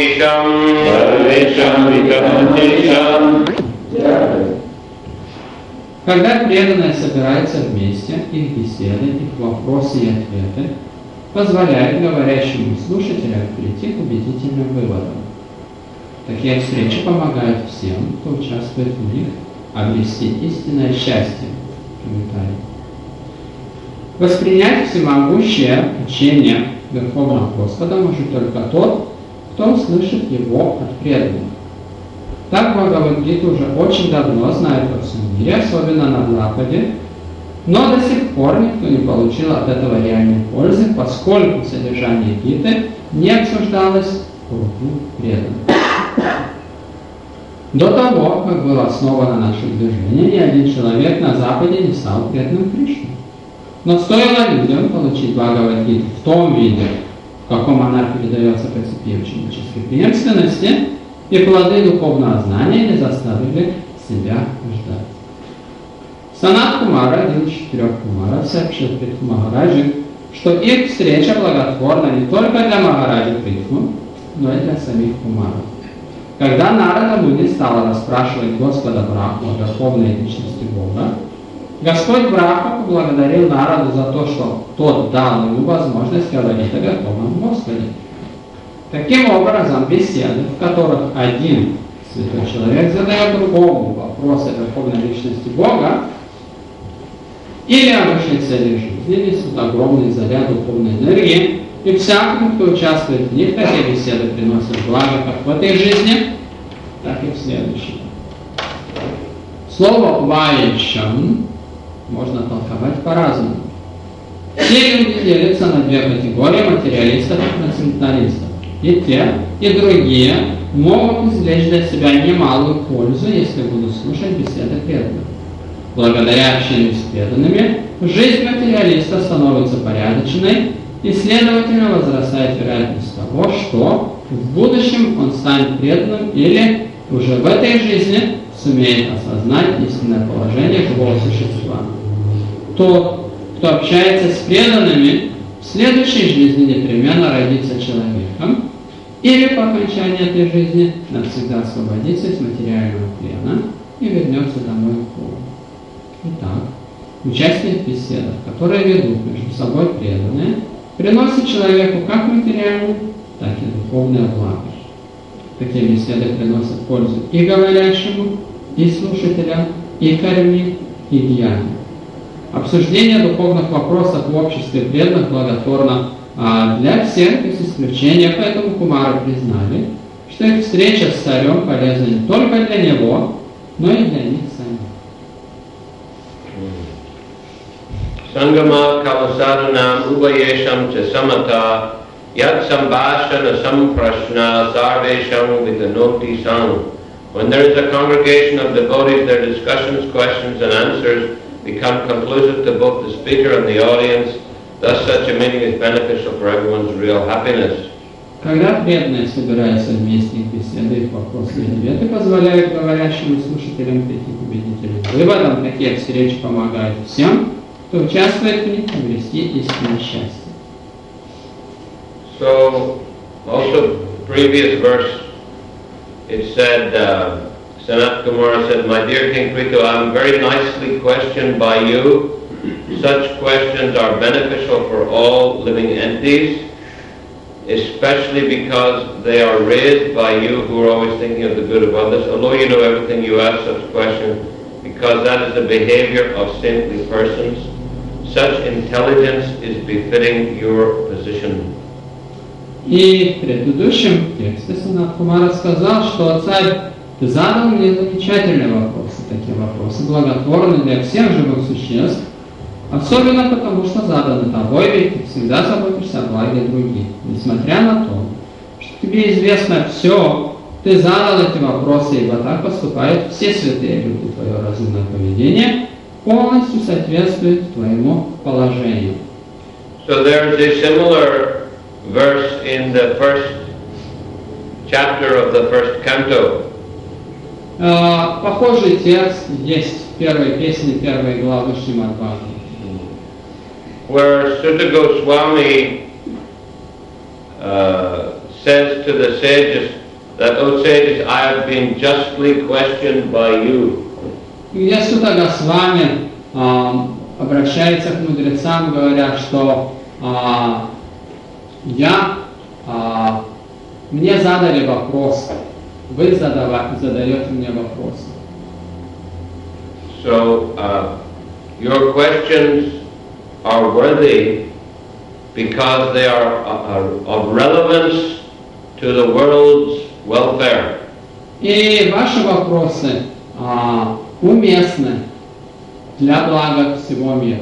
Когда преданные собираются вместе, их беседы, их вопросы и ответы позволяют говорящему слушателям прийти к убедительным выводам. Такие встречи помогают всем, кто участвует в них, обрести истинное счастье. Комментарий. Воспринять всемогущее учение Верховного Господа может только тот, кто услышит его от преданных. Так Бхагавад-гиту уже очень давно знают во всем мире, особенно на Западе, но до сих пор никто не получил от этого реальной пользы, поскольку содержание Гиты не обсуждалось в кругу преданных. До того, как было основано наше движение, ни один человек на Западе не стал преданным Кришне. Но стоило людям получить Бхагавад-гиту в том виде, в каком она передается по цепи ученической преемственности, и плоды духовного знания не заставили себя ждать. Санат Кумар, один из 4 Кумаров, сообщил Притху Махараджи, что их встреча благотворна не только для Махараджи Притху, но и для самих Кумаров. Когда Нарада Муни стала расспрашивать Господа Брахму о верховной личности Бога, Господь Брахма поблагодарил Нараду за то, что тот дал ему возможность говорить о Верховном Господе. Таким образом, беседы, в которых один святой человек задает другому вопросы о верховной личности Бога или о высшей цели жизни, несут огромный заряд духовной энергии, и всякому, кто участвует в них, такие беседы приносят благо как в этой жизни, так и в следующей. Слово «вайшам» можно толковать по-разному. Все люди делятся на 2 категории: материалистов и трансценденталистов. И те, и другие могут извлечь для себя немалую пользу, если будут слушать беседы преданных. Благодаря общению с преданными, жизнь материалиста становится порядочной, и, следовательно, возрастает вероятность того, что в будущем он станет преданным или уже в этой жизни сумеет осознать истинное положение живого существа. Тот, кто общается с преданными, в следующей жизни непременно родится человеком, или по окончании этой жизни навсегда освободится из материального плена и вернется домой в Бога. Итак, участие в беседах, которые ведут между собой преданные, приносит человеку как материальное, так и духовное благо. Такие беседы приносят пользу и говорящему, и слушателям, и карме, и гьяне. Обсуждение духовных вопросов в обществе преданных благотворно для всех, без исключения, поэтому Кумары признали, что их встреча с царем полезна не только для него, но и для них самих. Sangama kavasadhanam ubayesham cha samata yat sambhashana samprashna sarvesham vidanoti sang. When there is a congregation of devotees, their discussions, questions and answers become conclusive to both the speaker and the audience. Thus such a meeting is beneficial for everyone's real happiness. Когда преданные собираются вместе, их беседы, их вопросы и ответы позволяют говорящим и слушателям прийти к убедительным выводам. Такие встречи помогают всем, кто участвует в них, обрести истинное счастье. So, also previous verse, it said, Sanat Kumara said, "My dear King Prithu, I am very nicely questioned by you. Such questions are beneficial for all living entities, especially because they are raised by you who are always thinking of the good of others. Although you know everything, you ask such questions because that is the behavior of saintly persons. Such intelligence is befitting your position." И в предыдущем тексте Санат Кумара сказал, что царь задал мне замечательные вопросы. Такие вопросы благотворны для всех живых существ, особенно потому, что заданы тобой, ведь ты всегда заботишься о благе других. Несмотря на то, что тебе известно все, ты задал эти вопросы, ибо так поступают все святые люди. Твое разумное поведение полностью соответствует твоему положению. So there is a similar verse in the first chapter of the first canto. Похожий текст есть в первой песне первой главы Шримад-Бхагаватам, where Sutta Goswami says to the sages, that, O sages, I have been justly questioned by you. Где Сутта Госвами обращается к мудрецам, говоря, что мне задали вопрос, вы задаете мне вопросы. So, your questions are worthy because they are of relevance to the world's welfare. И ваши вопросы уместны для блага всего мира.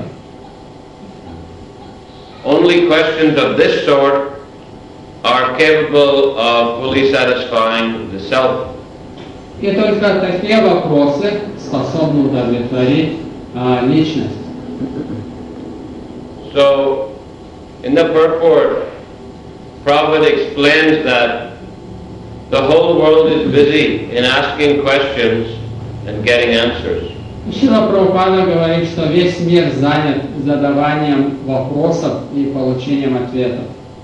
Only questions of this sort are capable of fully satisfying the self. И только такие вопросы способны удовлетворить личность. So, in the purport, Prabhupada explains that the whole world is busy in asking questions and getting answers. Шрила Прабхупада говорит, что весь мир занят задаванием вопросов и получением ответов.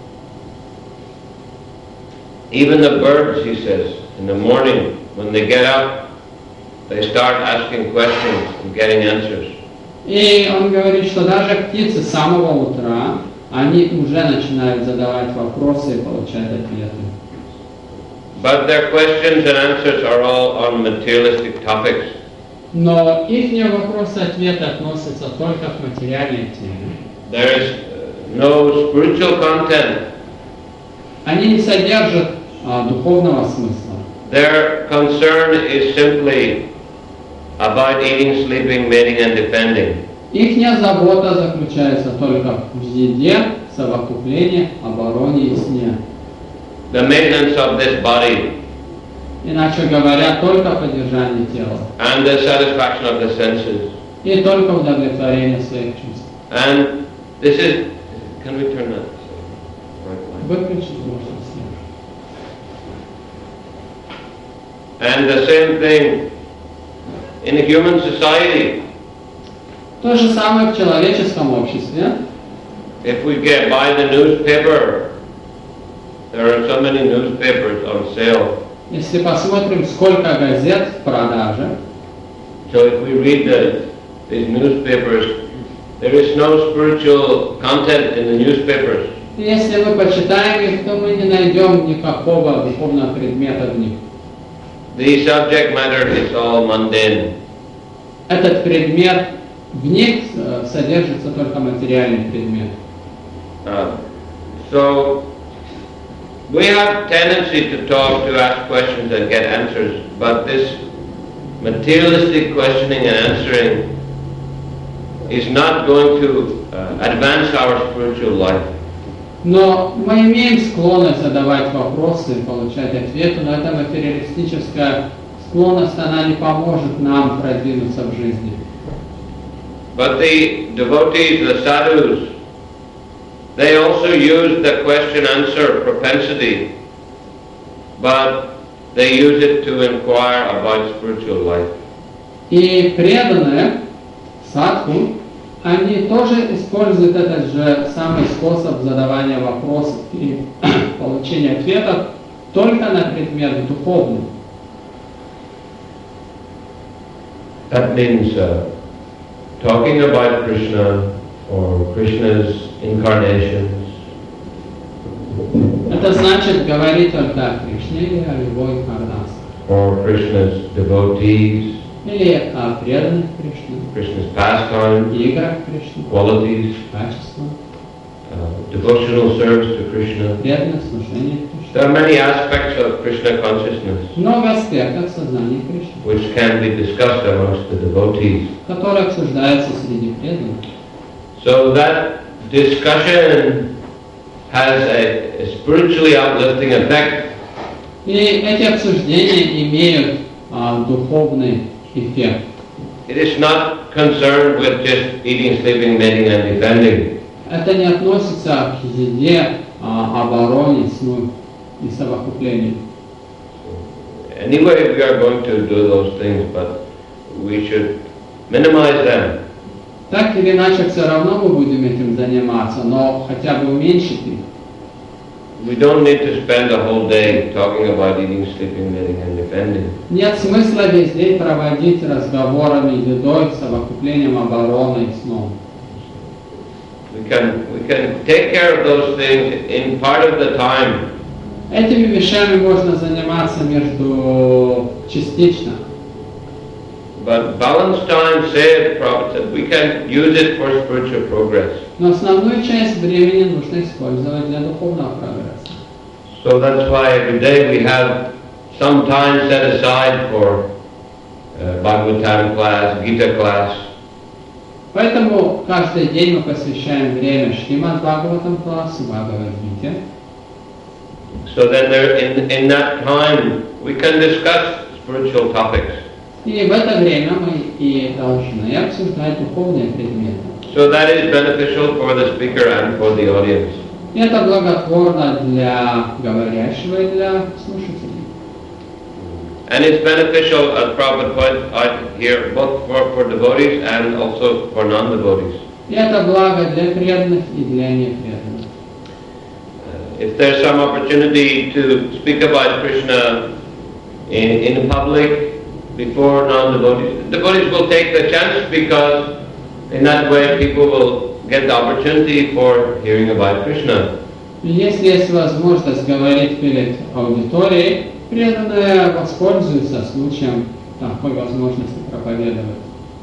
Even the birds, he says, in the morning, when they get up, they start asking questions and getting answers. И он говорит, что даже птицы с самого утра, они уже начинают задавать вопросы и получать ответы. But their questions and answers are all on materialistic topics. Но их вопросы и ответы относятся только к материальной теме. There is no spiritual content. Они не содержат духовного смысла. Their concern is simply about eating, sleeping, mating and defending. Ихняя забота заключается только в еде, совокуплении, обороне и сне. The maintenance of this body Иначе говоря, только поддержание тела. and the satisfaction of the senses. И только удовлетворение своих чувств. And this is, can we turn that? Right line. Выключить можно свет. And the same thing in a human society. То же самое в человеческом обществе. If we get by the newspaper, there are so many newspapers on sale. Если посмотрим, сколько газет в продаже, So if we read these newspapers, there is no spiritual content in the newspapers. если мы почитаем их, то мы не найдем никакого духовного предмета в них. The subject matter is all mundane. Этот предмет, в них содержится только материальный предмет. So we have tendency to talk, to ask questions and get answers, but this materialistic questioning and answering is not going to advance our spiritual life. Но мы имеем склонность задавать вопросы и получать ответы, но эта материалистическая склонность, она не поможет нам продвинуться в жизни. But the devotees, the sadhus, they also use the question-answer propensity, but they use it to inquire about spiritual life. И преданные, садху, они тоже используют этот же самый способ задавания вопросов и получения ответов только на предмет духовный. That means talking about Krishna or Krishna's incarnations. Это значит говорить только о Кришне или о его инкарнации. Or Krishna's devotees, Или о преданных Кришне, Krishna's pastimes, играх Кришне, qualities, качествах, devotional service to Krishna. преданных служения Кришне. There are many aspects of Krishna consciousness Много аспектов сознания Кришны, which can be discussed amongst the devotees. которые обсуждаются среди преданных. So that discussion has a spiritually uplifting effect. И эти обсуждения имеют духовный эффект. It is not concerned with just eating, sleeping, mating and defending. Это не относится к еде, обороне, сну и совокуплению. Anyway, we are going to do those things, but we should minimize them. Так или иначе, все равно мы будем этим заниматься, но хотя бы уменьшить их. We don't need to spend a whole day talking about eating, sleeping, mating, and defending. Нет смысла весь день проводить разговорами, едой, совокуплением, обороной и сном. We can take care of those things in part of the time. Этими вещами можно заниматься частично. But balanced time, said Prophet, said, we can use it for spiritual progress. Но основную часть времени нужно использовать для духовного прогресса. So that's why every day we have some time set aside for Bhagavatam class, Gita class. Поэтому каждый день мы посвящаем время Шримад Бхагаватам классу, Бхагавад-гите. So then there, in that time we can discuss spiritual topics. И в это время мы и должны обсуждать духовные предметы. So that is beneficial for the speaker and for the audience. И это благотворно для говорящего и для слушателей. And it's beneficial, as Prabhupada pointed out here, both for devotees and also for non-devotees. И это благо для преданных и для непреданных. If there's some opportunity to speak about Krishna in public before non-devotees, devotees will take the chance because in that way people will get the opportunity for hearing about Krishna. Если есть возможность говорить перед аудиторией, преданные воспользуются случаем такой возможности проповедовать.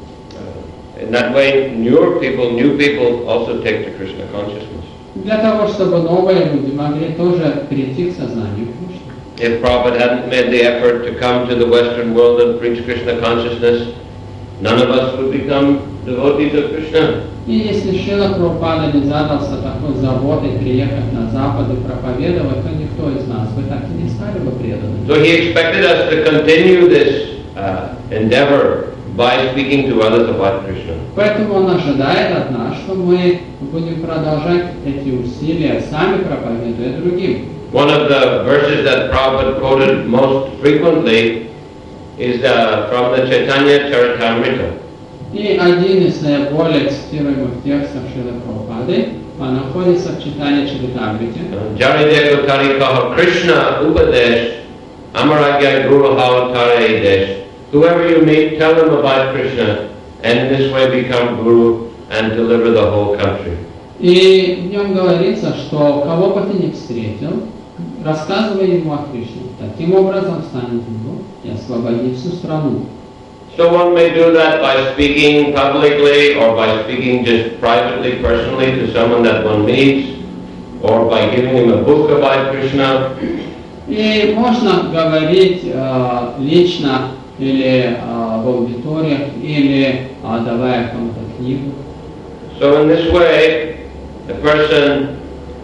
In that way, new people also take to Krishna consciousness. Для того, чтобы новые люди могли тоже прийти к сознанию Кришны. If Prabhupada hadn't made the effort to come to the Western world and preach Krishna consciousness, none of us would become devotees of Krishna. И если Шрила Прабхупада не задался такой заботой приехать на Запад и проповедовать, то никто из нас бы так и не стали бы преданными. So he expected us to continue this endeavor by speaking to others about Krishna. Поэтому он ожидает от нас, что мы будем продолжать эти усилия, сами проповедуя другим. One of the verses that Prabhupada quoted most frequently is from the Chaitanya Charitamrita. И один из наиболее цитируемых текстов Шрилы Прабхупады находится в Чайтанья Чаритамрите. Jarideva Karikaha Krishna Upadesh Amaragya Guru Havatare Desh. Whoever you meet, tell them about Krishna, and in this way become Guru and deliver the whole country. И в нем говорится, что кого бы ты ни встретил, рассказывай ему о Кришне. Таким образом станет Гуру и освободит всю страну. So one may do that by speaking publicly or by speaking just privately, personally to someone that one meets, or by giving him a book about Krishna. И можно говорить лично или в аудиториях, или давая кому-то книгу. So in this way, the person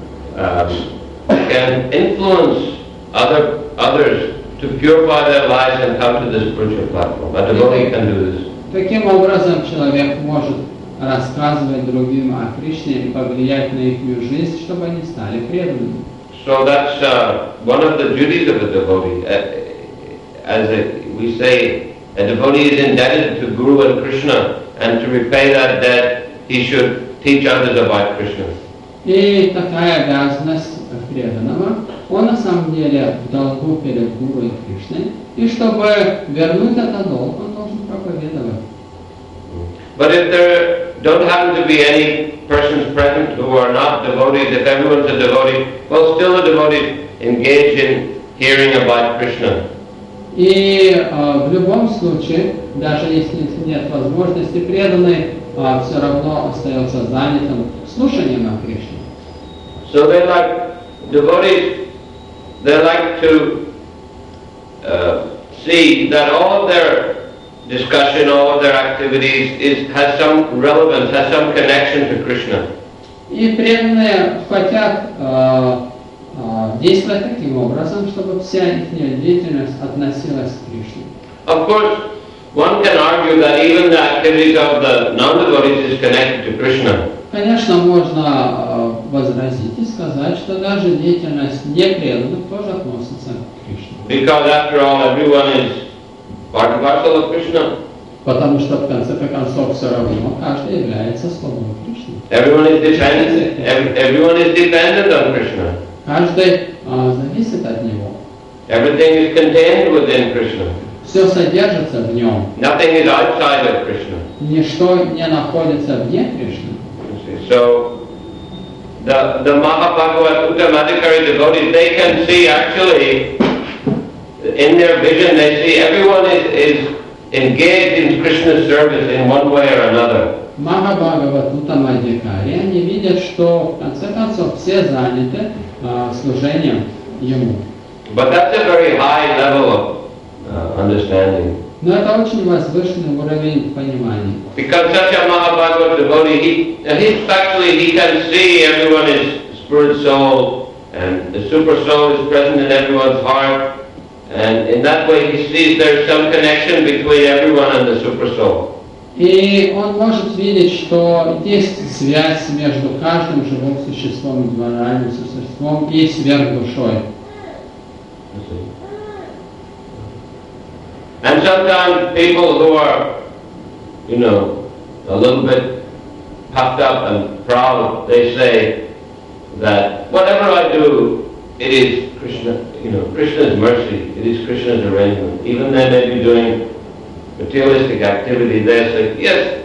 can influence others to purify their lives and come to the spiritual platform. A devotee can do this. Таким образом, человек может рассказывать другим о Кришне и повлиять на их жизнь, чтобы они стали преданными. So that's one of the duties of a devotee. We say, a devotee is indebted to Guru and Krishna, and to repay that debt, he should teach others about Krishna. И такая обязанность преданного, он на самом деле в долгу перед Гуру и Кришной, и чтобы вернуть этот долг, он должен проповедовать. But if there don't happen to be any persons present who are not devotees, if everyone's a devotee, well, still the devotees engage in hearing about Krishna. И в любом случае, даже если нет возможности, преданный все равно остается занятым слушанием о Кришне. So they like devotees, they like to see that all of their discussion, all of their activities has some relevance, has some connection to Krishna. И преданные хотят действовать таким образом, чтобы вся их деятельность относилась к Кришне. Of course, one can argue that even the activities of the non-devotees is connected to Krishna. Конечно, можно возразить и сказать, что даже деятельность непреданных тоже относится к Кришне. Because after all, everyone is part and parcel of Krishna. Потому что в конце концов все равно каждый является слугой Кришны. Everyone is dependent on Krishna. Каждый зависит от него. Everything is contained within Krishna. Все содержится в нем. Nothing is outside of Krishna. Ничто не находится вне Кришны. So the Mahabhagavat Uttamadhikari devotees, they can see actually in their vision, they see everyone is engaged in Krishna's service in one way or another. Махабхагават Уттамадхикари, они видят, что в конце концов все заняты служением ему. But that's a very high level of understanding. Но это очень возвышенный уровень понимания. Because such a Mahabhagavat devotee, he can see everyone is spirit soul, and the super soul is present in everyone's heart, and in that way he sees there's some connection between everyone and the super soul. И он может видеть, что есть связь между каждым живым существом, индивидуальным существом и сверхдушой. And sometimes people who are, a little bit puffed up and proud, they say that whatever I do, it is Krishna, Krishna's mercy, it is Krishna's arrangement. Even they may be doing materialistic activity, they say, yes,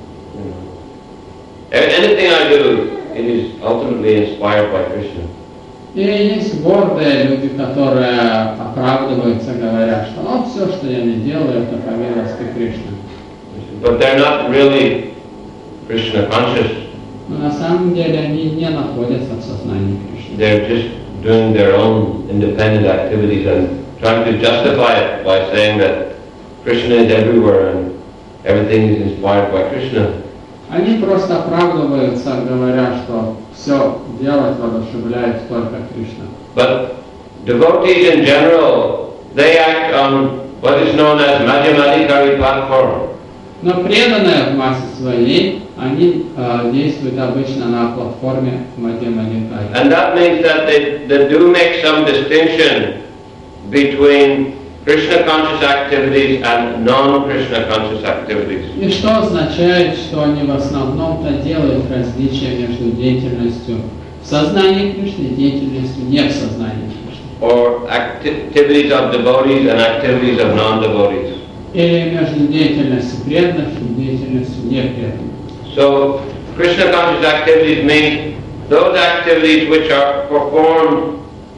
anything I do, it is ultimately inspired by Krishna. И есть гордые люди, которые оправдываются, говоря, что все, что я не делаю, это по милости Кришны. But they're not really Krishna conscious. Но на самом деле они не находятся в сознании Кришны. They're just doing their own independent activities and trying to justify it by saying that Krishna is everywhere and everything is inspired by Krishna. Они просто оправдываются, говоря, что все делать воодушевляет только Кришна. But devotees in general, they act on what is known as Madhyamadikari platform. Но преданные в массе своей, они действуют обычно на платформе Мадхьямадикари. And that means that they do make some distinction between Krishna conscious activities and non-Krishna conscious activities. И что означает, что они в основном-то делают различие между деятельностью в сознании Кришны и деятельностью не в сознании Кришны. Or activities of devotees and activities of non-devotees. Или между деятельностью преданных и деятельностью непреданных. So, Krishna conscious activities mean those activities which are performed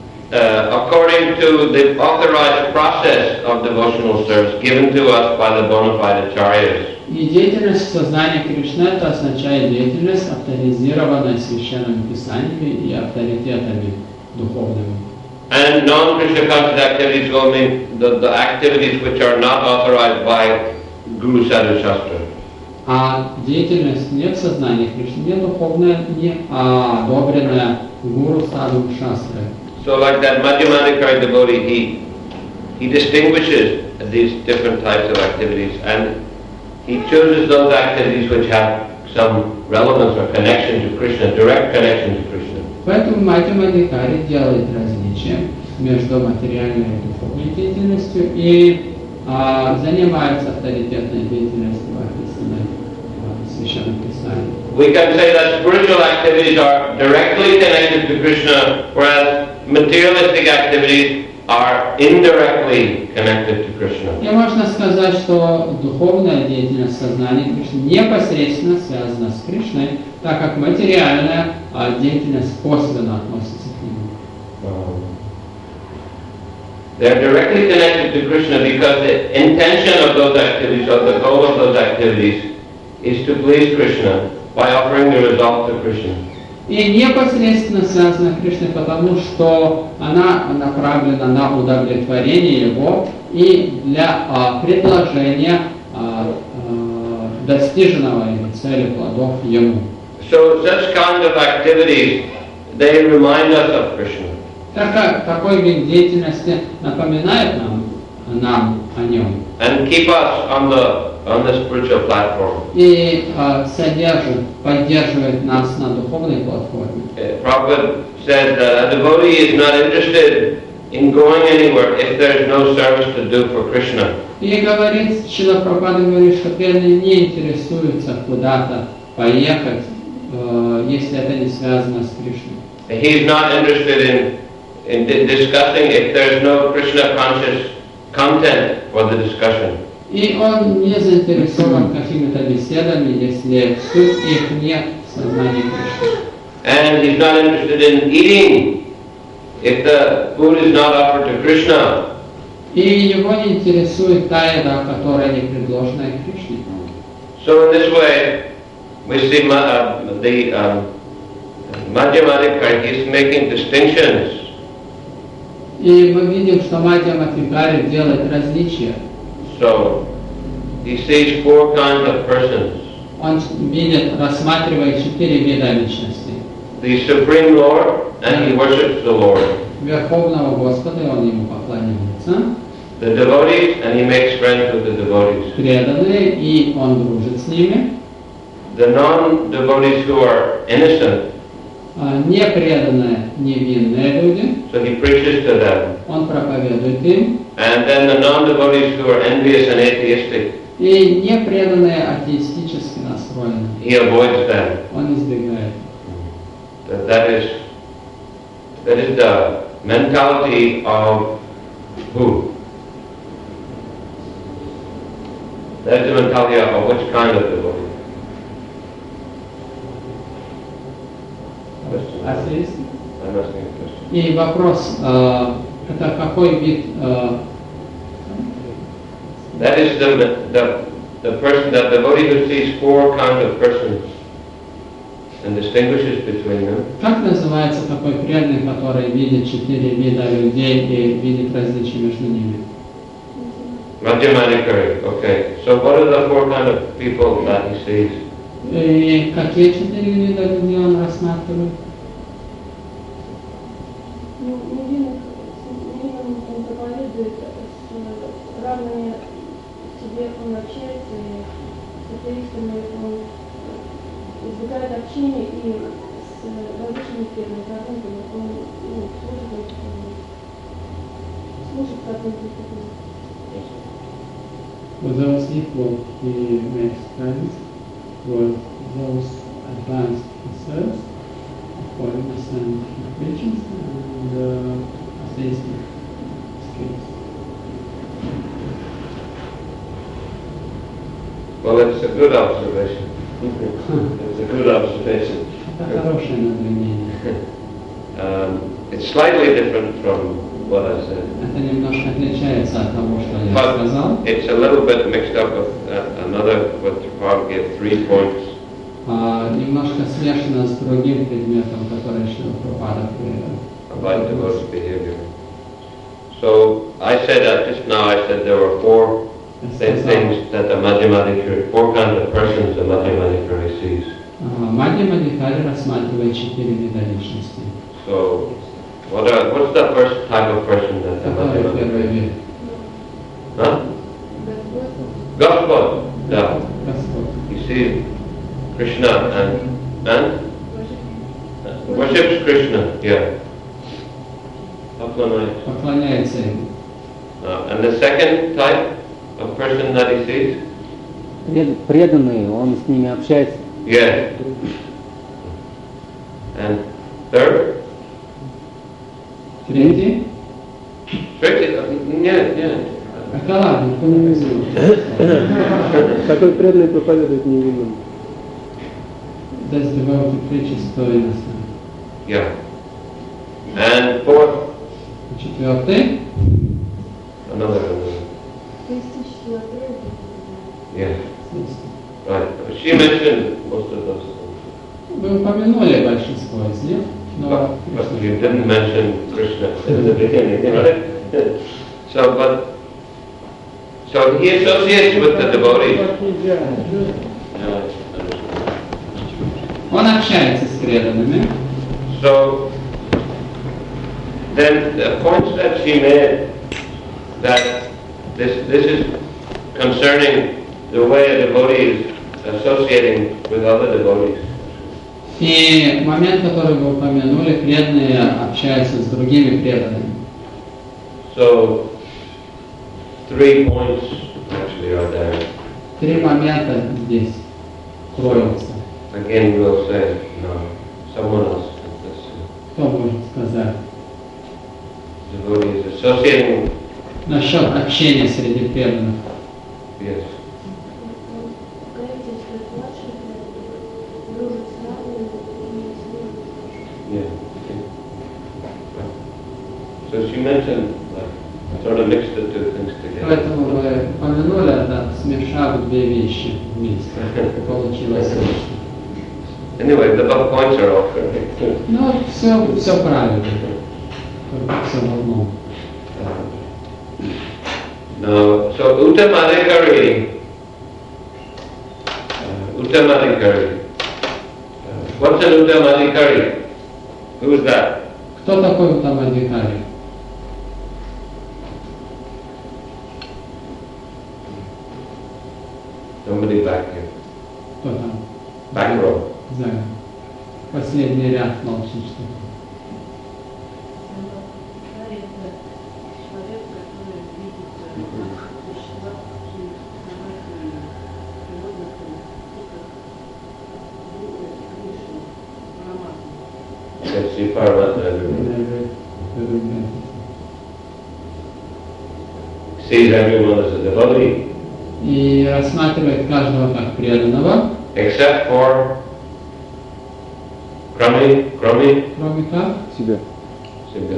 according to the authorized process of devotional service given to us by the bona fide acharyas. И деятельность в сознании Кришны это означает деятельность, авторизированная священными писаниями и авторитетами духовными. And non-Krishna conscious activities will mean the activities which are not authorized by Guru Sadhu Shastra. А деятельность не в сознании Кришны, не духовная, не одобренная Гуру Саду Шастрой. So like that Madhyamadikari devotee, he distinguishes these different types of activities and he chooses those activities which have some relevance or connection to Krishna, direct connection to Krishna. Поэтому Мадхьямадикари делает различие между материальной и духовной деятельностью и занимается авторитетной деятельностью, описанной в Священном Писании. We can say that spiritual activities are directly connected to Krishna, whereas materialistic activities are indirectly connected to Krishna. И можно сказать, что духовная деятельность сознания Кришны непосредственно связана с Кришной, так как материальная деятельность косвенно относится к нему. They are directly connected to Krishna because the intention of those activities, or the goal of those activities, is to please Krishna by offering the result to Krishna. И непосредственно связана с Кришной, потому что она направлена на удовлетворение Его и для предложения достиженного Его цели плодов Ему. So such kind of activities, they remind us of Krishna. Такой вид деятельности напоминает нам о Нем. And keep us on the spiritual platform. И поддерживает нас на духовной платформе. Prabhupada said that a devotee is not interested in going anywhere if there is no service to do for Krishna. И говорит, Шрила Прабхупада говорит, что преданные не интересуются куда-то поехать, если это не связано с Кришной. He's not interested in discussing if there's no Krishna conscious content for the discussion. И он не заинтересован какими-то беседами, если в суть их нет в сознании Кришны. And he's not interested in eating if the food is not offered to Krishna. И его не интересует та еда, которая не предложена Кришне. So in this way, we see Madhyamadikari, he's making distinctions. И мы видим, что Мадьямадикари делает различия. So he sees four kinds of persons. Он видит, рассматривает 4 вида личности. The Supreme Lord, and he worships the Lord. Верховного Господа, и он ему поклоняется. The devotees, and he makes friends with the devotees. Преданные, и он дружит с ними. The non-devotees who are innocent, Непреданные, невинные люди. so he preaches to them. Он проповедует им. And then the non-devotees who are envious and atheistic, И непреданные, атеистически настроены. he avoids them. Он избегает. That is the mentality of who? That is the mentality of which kind of devotee? Атеист. I'm asking a question. И вопрос, это какой вид? That is the person, that devotee who sees four kinds of persons and distinguishes between them. Как называется такой преданный, который видит 4 вида людей и видит различия между ними? Madhyamadikari. Okay. So what are the four kinds of people that he sees? И какие 4 вида людей он рассматривает? Невинным он проповедует, с равными себе он общается, и с атеистами он избегает общения, и с возвышенными преданными он служит как-нибудь. With those equal, he makes friends. With those advanced, he serves. For innocent Christians and atheistic skills. Well, it's a good observation. It's a good observation. Это хорошее наблюдение. It's slightly different from what I said. Это немножко отличается от того, что я сказал. It's a little bit mixed up with another, what Prabhupada gave 3 points. Немножко смешано с другим предметом, который еще Прабхупада привел. About devotees' behavior. So I said that just now. I said there were 4 things that the Madhyamadikari, 4 kinds of persons the Madhyamadikari sees. Мадьямадикари рассматривает 4 вида личности. So what's the first type of person that the Который первый Madhyamadikari? вид? Huh? Господь. Yeah. Господь. He sees Krishna and worships Krishna. Yeah. Поклоняется ему. And the second type of person that he sees? Преданные, он с ними общается. Yeah. And third? Третий? Нет. Это ладно, кто не понимает. Такой преданный проповедует невинным. Does devotee preaches to innocent? Yeah. And fourth? Четвертый? Another. Yeah. Right. She mentioned most of those things. Вы упомянули большинство из них, но... But you didn't mention Krishna in the beginning, right? So he associates with the devotees. Он общается с преданными. So then the points that she made, that this is concerning the way a devotee is associating with other devotees. И момент, который вы упомянули, преданные общаются с другими преданными. So 3 points actually are there. 3 момента здесь кроются. Again, we'll say, no, someone else. Кто может сказать? Devotees associating. Насчет общения среди преданных. Yes. Говорите, что это младшие преданные дружат с равными и с ними. Yeah. So she mentioned, sort of mixed the two things together. Поэтому мы упомянули это, смешав две вещи вместе. Получилось лишнее. Anyway, the above points are all correct. Ну, все правильно. Все в одном. Now, so Uttamadikari. Uttamadikari. What's an Uttamadikari? Who is that? Кто такой Уттамадхикари? Somebody back here. Кто там? Back row. За последний ряд молчит что-то. Yes, see Paramatma Everywhere. sees everyone as a devotee, И рассматривает каждого как преданного, except for Krami, кроме как Себя. Sibha.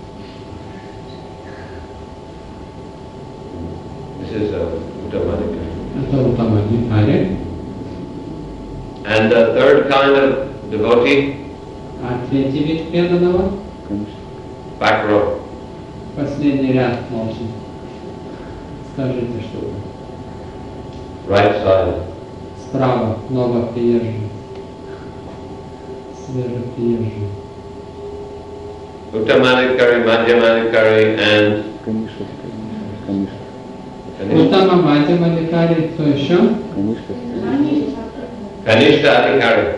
This is Uttamadika. это Уттамадхикари. And the third kind of devotee, А третий вид преданного, Конечно. back row. последний ряд молчит. Скажите, что это? Right side. Справа новоприезжий, свежеприезжий. Uttamadikari, Madhyamadikari, and Конечно. Конечно. Kanishta. Уттама Мадхьямадхикари, кто еще? Конечно. Kanishta Adhikari.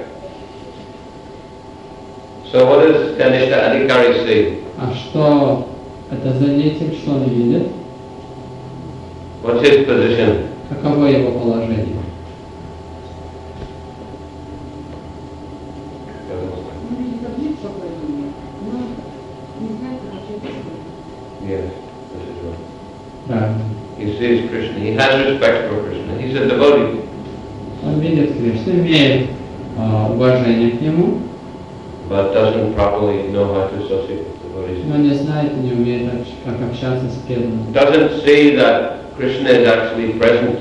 So what does Kanishta Adhikari see? А что это за деятель, что он видит? What's his position? Каково его положение? Yes, this is right. Правильно. He sees Krishna. He has respect for Krishna. He's a devotee. Он видит Кришну, имеет уважение к нему, But doesn't properly know how to associate with devotees. но не знает и не умеет, как общаться с преданными. Doesn't see that Krishna is actually present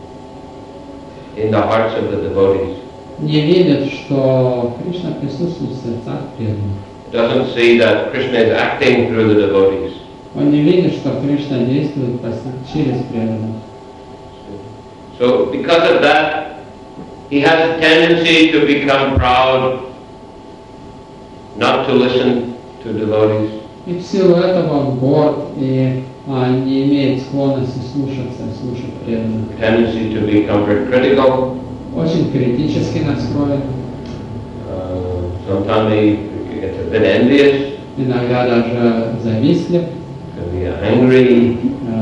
in the hearts of the devotees. Не видит, что Кришна присутствует в сердцах преданных. Doesn't see that Krishna is acting through the devotees. Он не видит, что Кришна действует через преданных. So because of that, he has a tendency to become proud, not to listen to devotees. И в силу этого он горд и не имеет склонности слушать преданных. Tendency to become very critical. Очень критически настроен, Sometimes he gets a bit envious, иногда даже завистлив, can be angry.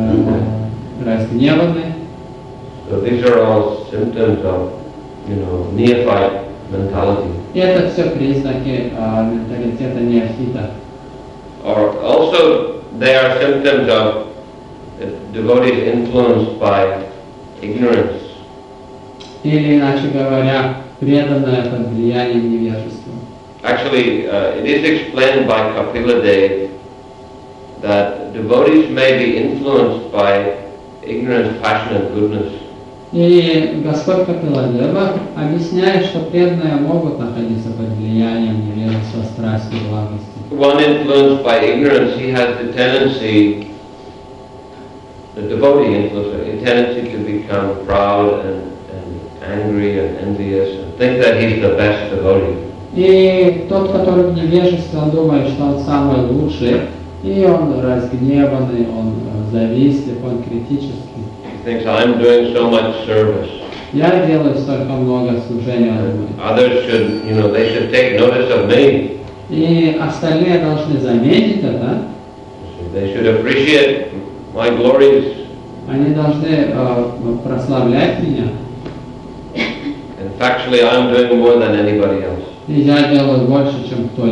разгневанный. So these are all symptoms of, neophyte mentality. И это все признаки менталитета неофита. Or also they are symptoms of devotees influenced by ignorance. Или, иначе говоря, преданное под влиянием невежества. Actually, it is explained by Kapila Dev that devotees may be influenced by ignorance, passion and goodness. И Господь Капиладева объясняет, что преданные могут находиться под влиянием невежества, страсти и благости. One influenced by ignorance, he has the tendency, the devotee influenced, a tendency to become proud and angry and envious and think that he's the best devotee. И тот, который в невежестве, он думает, что он самый лучший, и он разгневанный, он завистлив, он критический. He thinks, I'm doing so much service. Я делаю столько много служения. Others should, they should take notice of me. И остальные должны заметить это. They should appreciate my glories. Они должны прославлять меня. And factually, I'm doing more than anybody else. И я делаю больше, чем кто-либо.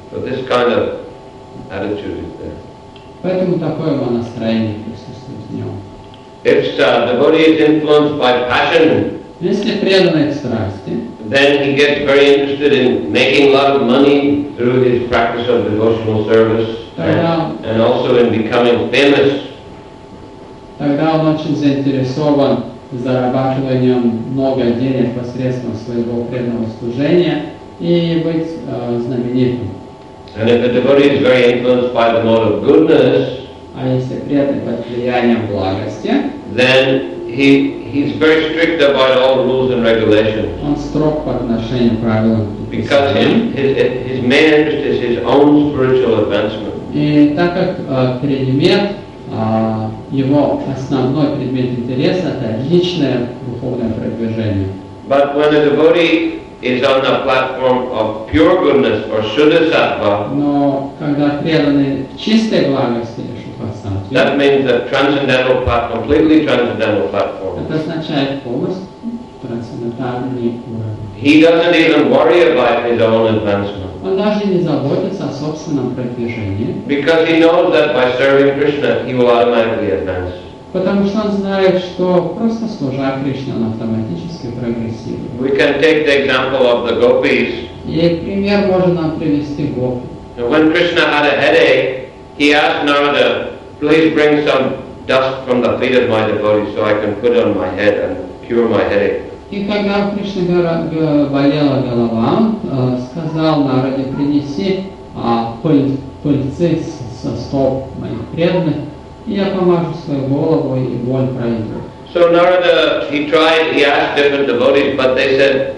So this kind of attitude is there. Поэтому такое его настроение присутствует в нем. If devotee is influenced by passion, Если преданный к страсти, then he gets very interested in making a lot of money through his practice of devotional service and also in becoming famous. тогда он очень заинтересован зарабатыванием много денег посредством своего преданного служения и быть знаменитым. And if the devotee is very influenced by the mode of goodness, А если преданный под влиянием благости, then he's very strict about all the rules and regulations. он строг по отношению к правилам и Because предписаниям. his main interest is his own spiritual advancement. И так как предмет, его основной предмет интереса – это личное духовное продвижение. But when a devotee is on the platform of pure goodness or Shuddha-sattva, Но когда преданный в чистой благости или шубхасаттве, that means a transcendental platform, completely transcendental platform. это означает полностью трансцендентальный уровень. He doesn't even worry about his own advancement Он даже не заботится о собственном продвижении, because he knows that by serving Krishna he will automatically advance. потому что он знает, что просто служа Кришне, он автоматически прогрессирует. We can take the example of the gopis. И пример можно привести Гопи. When Krishna had a headache, he asked Narada, please bring some dust from the feet of my devotees so I can put it on my head and cure my headache. И когда у Кришны болела голова, он сказал Нараде: принеси пыльцы со стоп моих преданных, и я помажу свою голову, и боль пройдет. So Narada, he asked different devotees, but they said,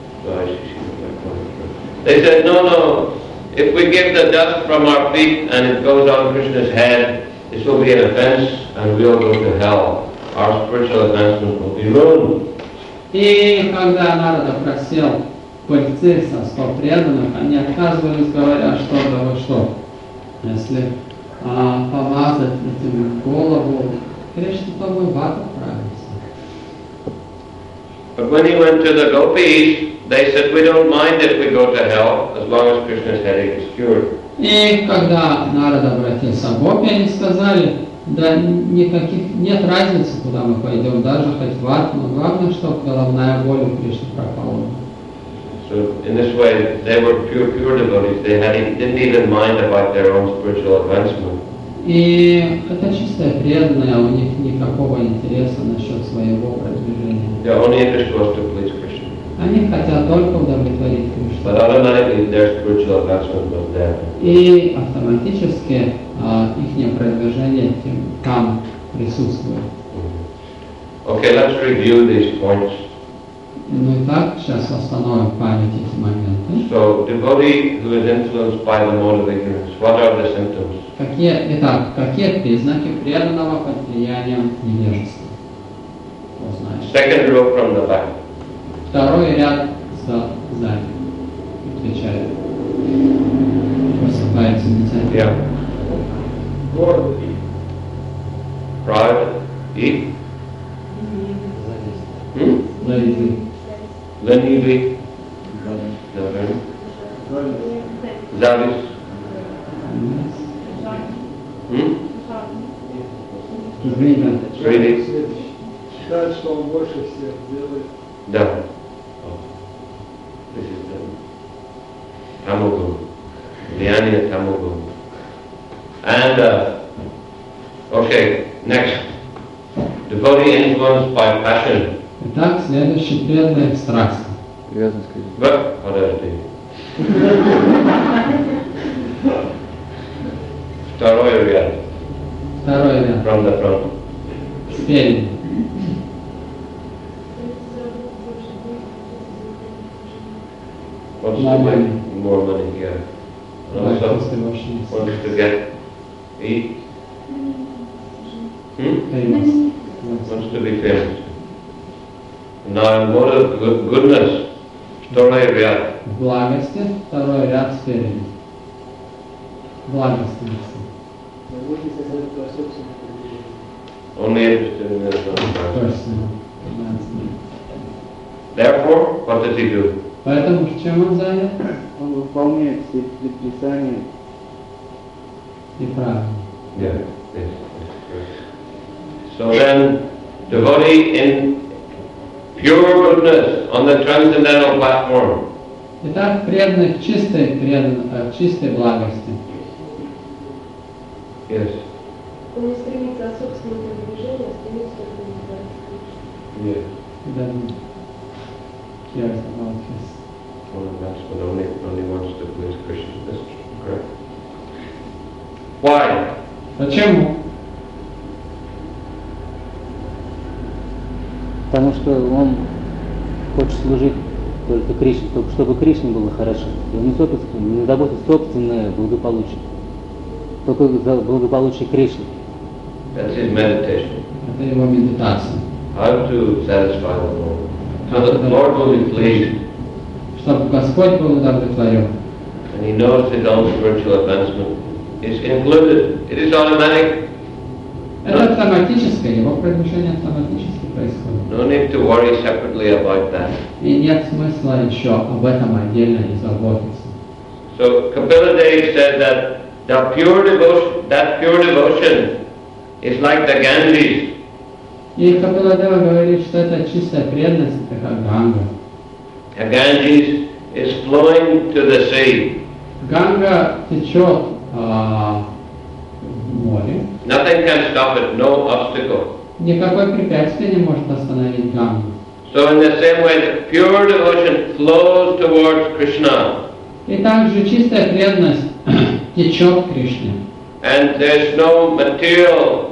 no, if we give the dust from our feet and it goes on Krishna's head, this will be an offense and we'll go to hell. Our spiritual advancement will be ruined. И когда Нарада просил пыльцы со стоп преданных, они отказывались, говоря, что если помазать этим голову, Кришна, то мы в ад отправимся. But when he went to the gopis, they said, we don't mind if we go to hell as long as Krishna's headache is cured. И когда Нарада обратился к Гопи, они сказали: да нет разницы, куда мы пойдем, даже хоть в ад, но главное, чтобы головная боль у Кришны пропала. So in this way, they were pure devotees. They didn't even mind about their own spiritual advancement. И это чистое преданное, у них никакого интереса насчет своего продвижения. Their only interest was to please Krishna. Они хотят только удовлетворить Кришну. But automatically their spiritual advancement was there. И автоматически их продвижение там присутствует. Okay, let's review these points. Ну и так, сейчас восстановим в памяти эти моменты. So, devotee who is influenced by the mode of ignorance, what are the symptoms? Какие признаки преданного под влиянием невежества? Кто знает? Second row from the back. Второй ряд сзади. Отвечает. Просыпается нетерпение. Yeah. Pride. И? Ленивый. Зависть. Greedy. Считает, что он больше всех делает. Да. This is the Tamogum. Влияние Tamogum. And, okay, next. Devotee influenced by passion. Итак, следующий преданный страсть. Привязанность к этому. But, подожди. Второй ряд. Второй ряд. From the front. Спереди. Wants More to money. get more money, yeah. And also wants to get, eat. Famous. Wants to be famous. Now, mode of goodness. Второй ряд. В благости, второй ряд спереди. Благостность. Only interested in his own advancement. Personal advancement. Therefore, what does he do? Поэтому чем он занят? Он выполняет все предписания. И правильно. Yeah. Yes. So then, devotee in pure goodness on the transcendental platform. Итак, преданный в чистой благости. Yes. Он не стремится от собственного продвижения, а стремится к реализации. Yes. He doesn't care about his. Well, that's what only wants to please Krishna. That's correct. Why? Почему? Потому что он хочет служить только Кришне, только чтобы Кришне было хорошо. И он не заботит собственное благополучие, только за благополучие Кришны. That's his meditation. Это его медитация. How to satisfy the Lord. So that the Lord will be pleased. Чтобы Господь был удовлетворен. And he knows his own spiritual advancement is included. It is automatic. Это автоматическое, его продвижение автоматически происходит. No need to worry separately about that. И нет смысла еще об этом отдельно не заботиться. So Kapila Dev said that that pure devotion is like the Ganges. И Капиладева говорит, что это чистая преданность, это как Ганга. A Ganges is flowing to the sea. Ганга течет в море. Nothing can stop it, no obstacle. Никакое препятствие не может остановить Гангу. So in the same way, the pure devotion flows towards Krishna. И также чистая преданность течет к Кришне. And there's no material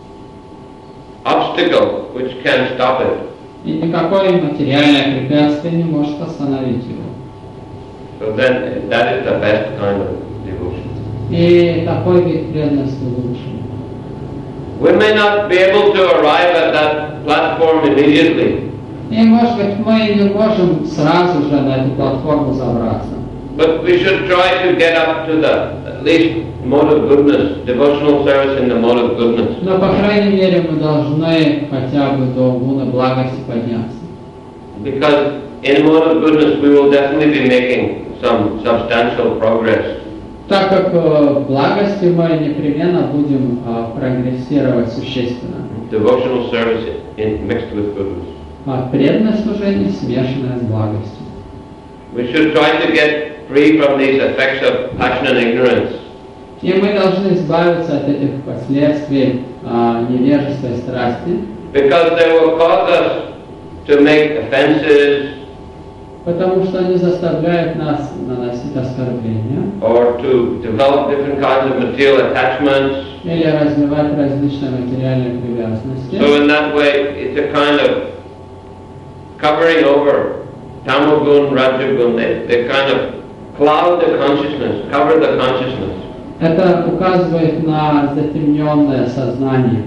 obstacle which can stop it. И никакое материальное препятствие не может остановить его. So then that is the best kind of devotion. И такой вид преданности лучше. We may not be able to arrive at that platform immediately, И, может быть, мы не можем сразу же на эту платформу забраться. but we should try to get up to the at least mode of goodness, devotional service in the mode of goodness. Но, по крайней мере, мы должны хотя бы до гуна благости подняться. Because in mode of goodness we will definitely be making some substantial progress. Так как в благости мы непременно будем прогрессировать существенно. Devotional service mixed with goodness. Преданность служения смешанная с благостью. We should try to get free from these effects of passion and ignorance. И мы должны избавиться от этих последствий невежества и страсти, Because they will cause us to make offenses потому что они заставляют нас наносить оскорбления or to develop different kinds of material attachments. или развивать различные материальные привязанности. So in that way, it's a kind of covering over Tamagun, Rajagun. They kind of cloud the consciousness, cover the consciousness. Это указывает на затемненное сознание.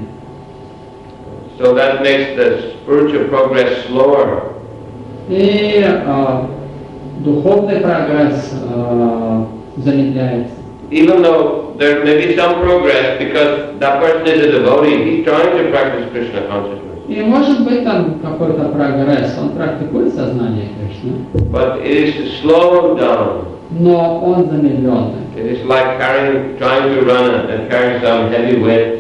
So that makes the spiritual progress slower. И духовный прогресс замедляется. Even though there may be some progress because that person is a devotee, he's trying to practice Krishna consciousness. И может быть там какой-то прогресс, он практикует сознание Кришны, But it is slowed down. но он замедленный. It is like trying to run and carrying some heavy weight.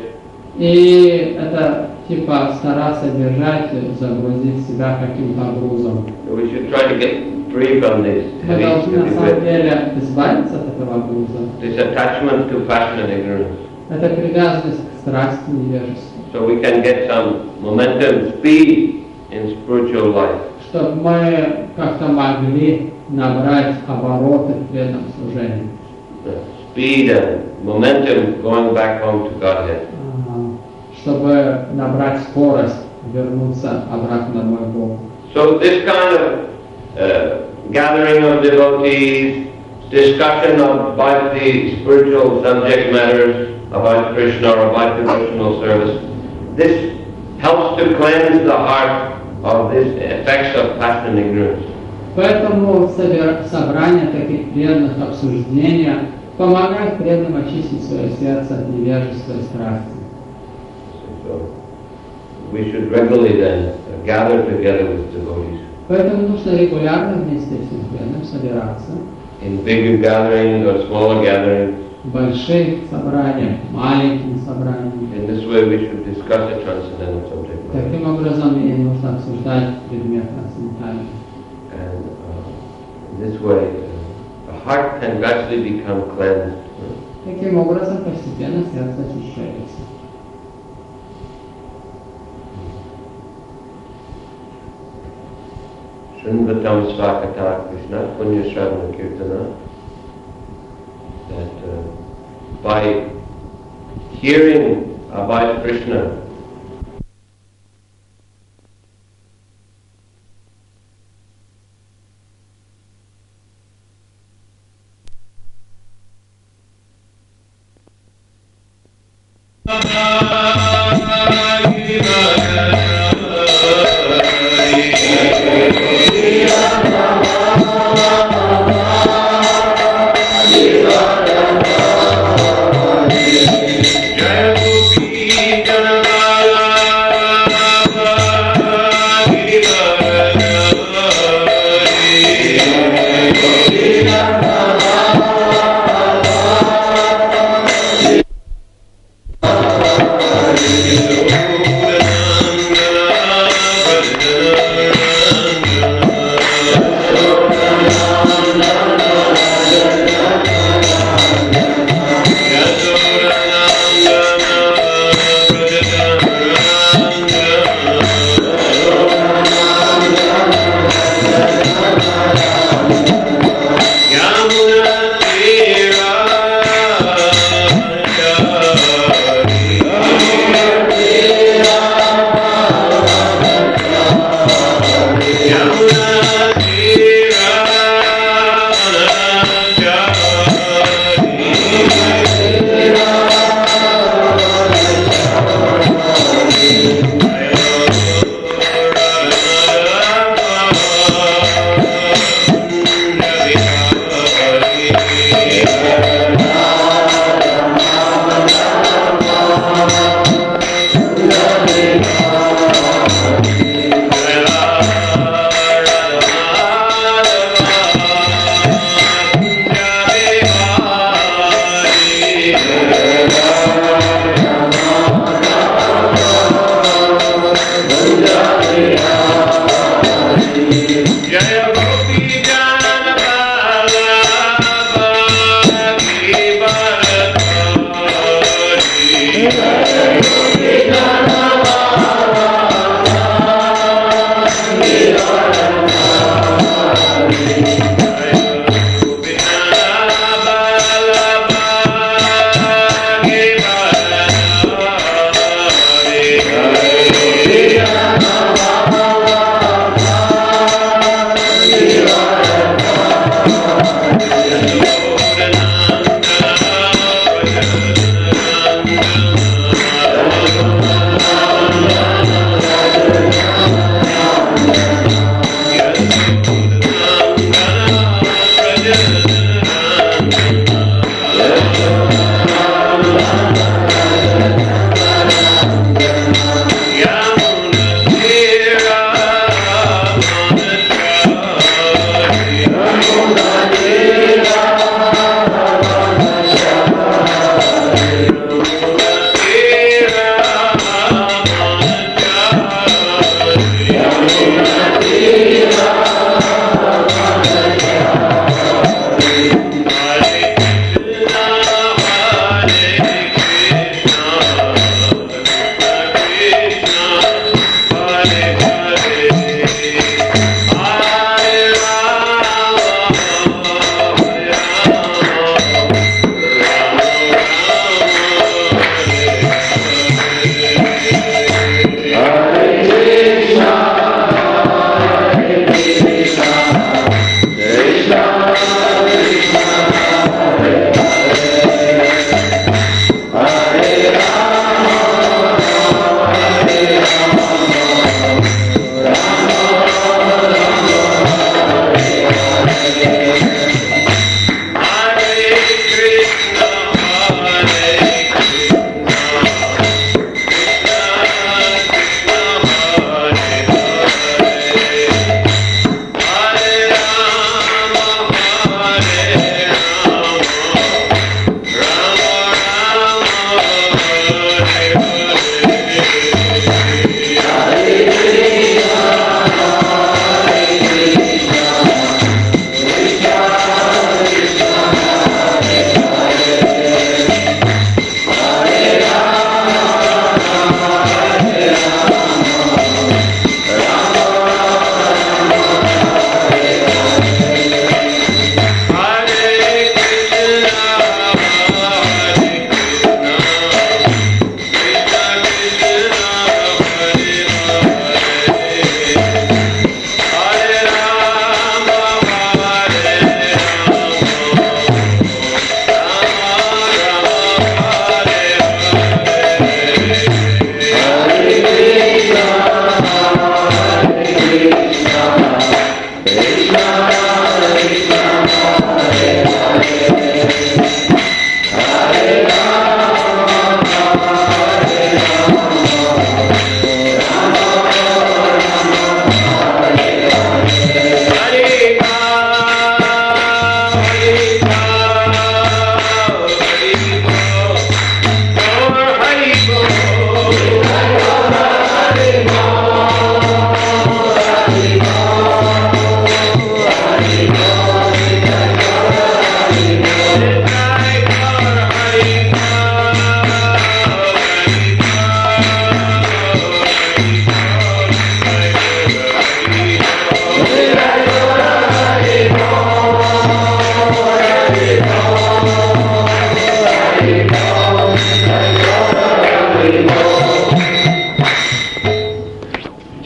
И это типа стараться держать, загрузить себя каким-то грузом. We should try to get free from this Мы heavy, должны на heavy самом weight. деле избавиться от этого груза. This attachment to passion and ignorance. Это привязанность к страсти и невежеству. So we can get some momentum, speed in spiritual life. Чтобы мы как-то могли набрать обороты в преданном служении. Speed and momentum going back home to Godhead. Чтобы набрать скорость, вернуться обратно домой к Богу. So this kind of gathering of devotees, discussion about the spiritual subject matters, about Krishna or about devotional service, this helps to cleanse the heart of these effects of passion and ignorance. Поэтому собрание таких преданных, обсуждения помогает преданным очистить свое сердце от невежества и страсти. So we should regularly then gather together with devotees. Поэтому нужно регулярно вместе всем преданным собираться in big gatherings or small gatherings. в больших собраниях, маленьких собраниях. In this way we should discuss a transcendental subject matter. Таким образом и нужно обсуждать предмет трансцендентальный. And in this way the heart can gradually become cleansed. Таким образом постепенно сердце очищается. Shrunvatam Svakata Krishna Punya Shravana Kirtana, that by hearing about Krishna,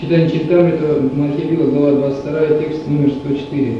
Читание Читамрита, Махабила, глава 22, текст номер 104.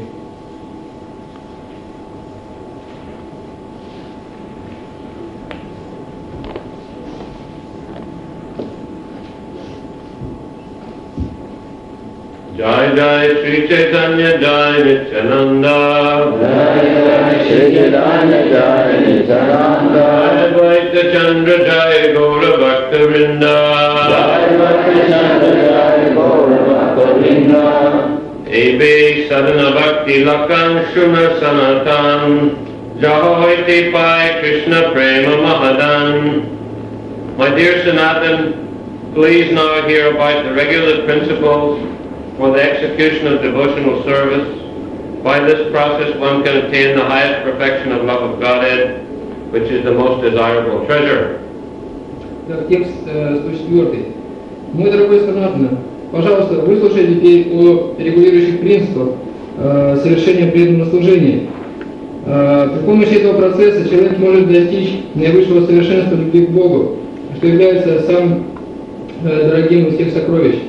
Jai Jai Sri Chaitanya Jai Nityananda Jai Jai Shri Chaitanya Jai Nityananda Jai Advaita Chandra Jai Gaura Bhakta Vrinda Jai Bhakti Chandra Jai Gaura Bhakta Vrinda Ebe Sadhana Bhakti Lakan Shuna Sanatan Jahoiti Pai Krishna Prema Mahadan. My dear Sanatan, please now hear about the regular principles for the execution of devotional service. By this process one can attain the highest perfection of love of Godhead, which is the most desirable treasure. Текст 104. Мой дорогой Санатана, пожалуйста, выслушайте теперь о регулирующих принципах совершения преданного служения. При помощи этого процесса человек может достичь наивысшего совершенства любви к Богу, что является самым дорогим из всех сокровищ.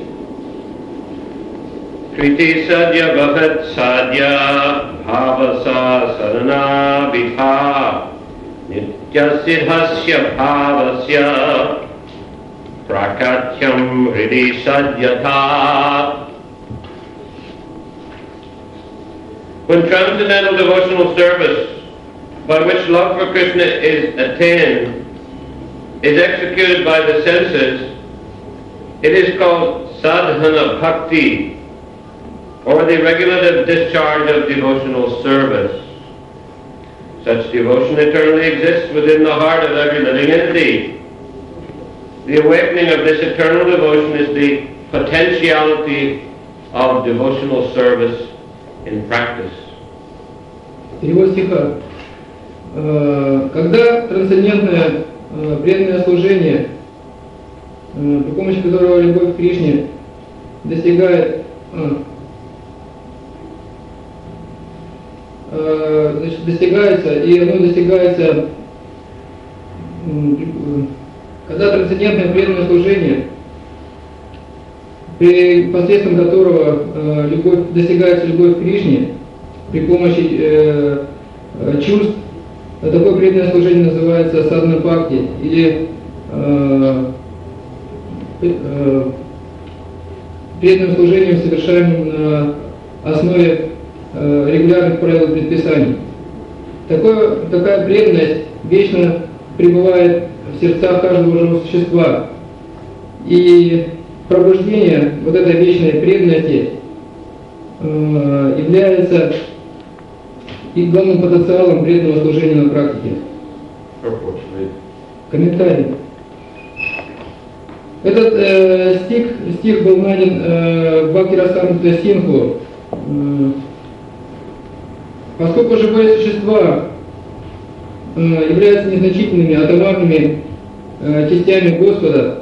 Kriti sadya bhavat sadya bhavasa sadhana vitha nitya siddhasya bhavasya prakatyam hridi sadyatha. When transcendental devotional service, by which love for Krishna is attained, is executed by the senses, it is called sadhana bhakti, or the regulative discharge of devotional service. Such devotion eternally exists within the heart of every living entity. The awakening of this eternal devotion is the potentiality of devotional service in practice. Перевод стиха. Когда трансцендентное преданное служение, при помощи которого любовь к Кришне достигает достигается, и оно достигается, когда трансцендентное преданное служение, посредством которого достигается любовь к Кришне, при помощи чувств, такое преданное служение называется садхана бхакти, или преданным служением, совершаемым на основе регулярных правил и предписаний. Такая преданность вечно пребывает в сердцах каждого живого существа. И пробуждение вот этой вечной преданности является и главным потенциалом преданного служения на практике. Комментарий. Этот стих был найден в Бхакти-расамрита Синху. Поскольку живые существа являются незначительными атомарными частями Господа,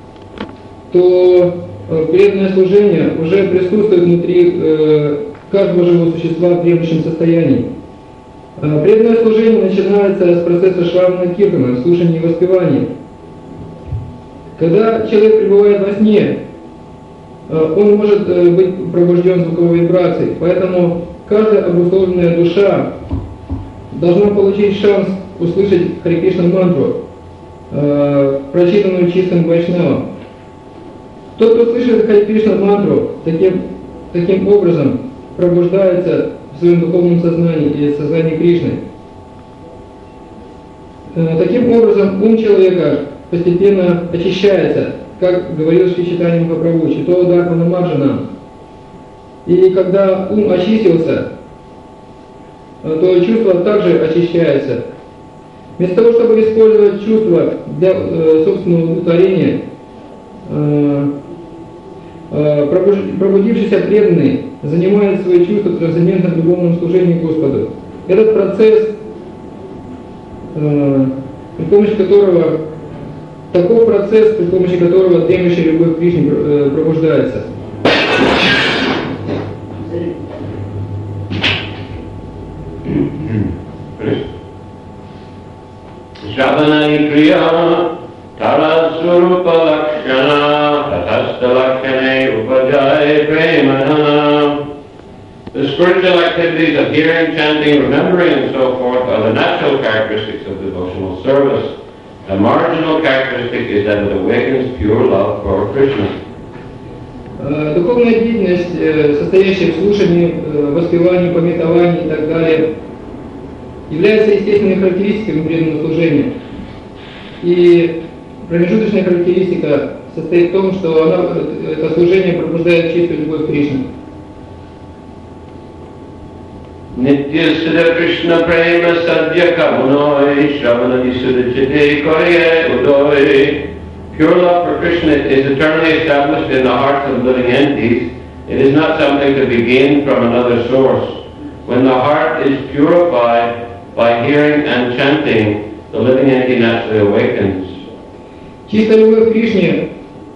то преданное служение уже присутствует внутри каждого живого существа в дремлющем состоянии. Преданное служение начинается с процесса шравана киртана, слушания и воспевания. Когда человек пребывает во сне, он может быть пробужден звуковой вибрацией, поэтому каждая обусловленная душа должна получить шанс услышать Харе Кришна мантру, прочитанную чистым вайшнавом. Тот, кто слышит Харе Кришна мантру, таким образом пробуждается в своем духовном сознании и сознании Кришны. Таким образом, ум человека постепенно очищается, как говорил Шри Чайтанья Махапрабху, Чито Дхармана Марджана. И когда ум очистился, то чувство также очищается. Вместо того, чтобы использовать чувства для собственного удовлетворения, пробудившийся преданный занимает свои чувства в трансцендентном духовном служении Господу. Этот процесс, при помощи которого дремлющая любовь к Кришне пробуждается. Shravanai kriya Tarasvarupa lakshana tatasta lakshane upajaya premadhana. The spiritual activities of hearing, chanting, remembering, and so forth are the natural characteristics of devotional service. The marginal characteristic is that it awakens pure love for Krishna. Духовная деятельность, состоящая в слушании, воспевании, памятовании и так далее, является естественной характеристикой преданного служения. И промежуточная характеристика состоит в том, что это служение пробуждает чистую любовь к Кришне. Nitya Siddha Krishna Prema Sadhya Kamunoi Shravana Suddha Chitte Korye Udoi. Pure love for Krishna is eternally established in the hearts of living entities. It is not something to be gained from another source. When the heart is purified by hearing and chanting, the living entity naturally awakens. Чистая любовь к Кришне,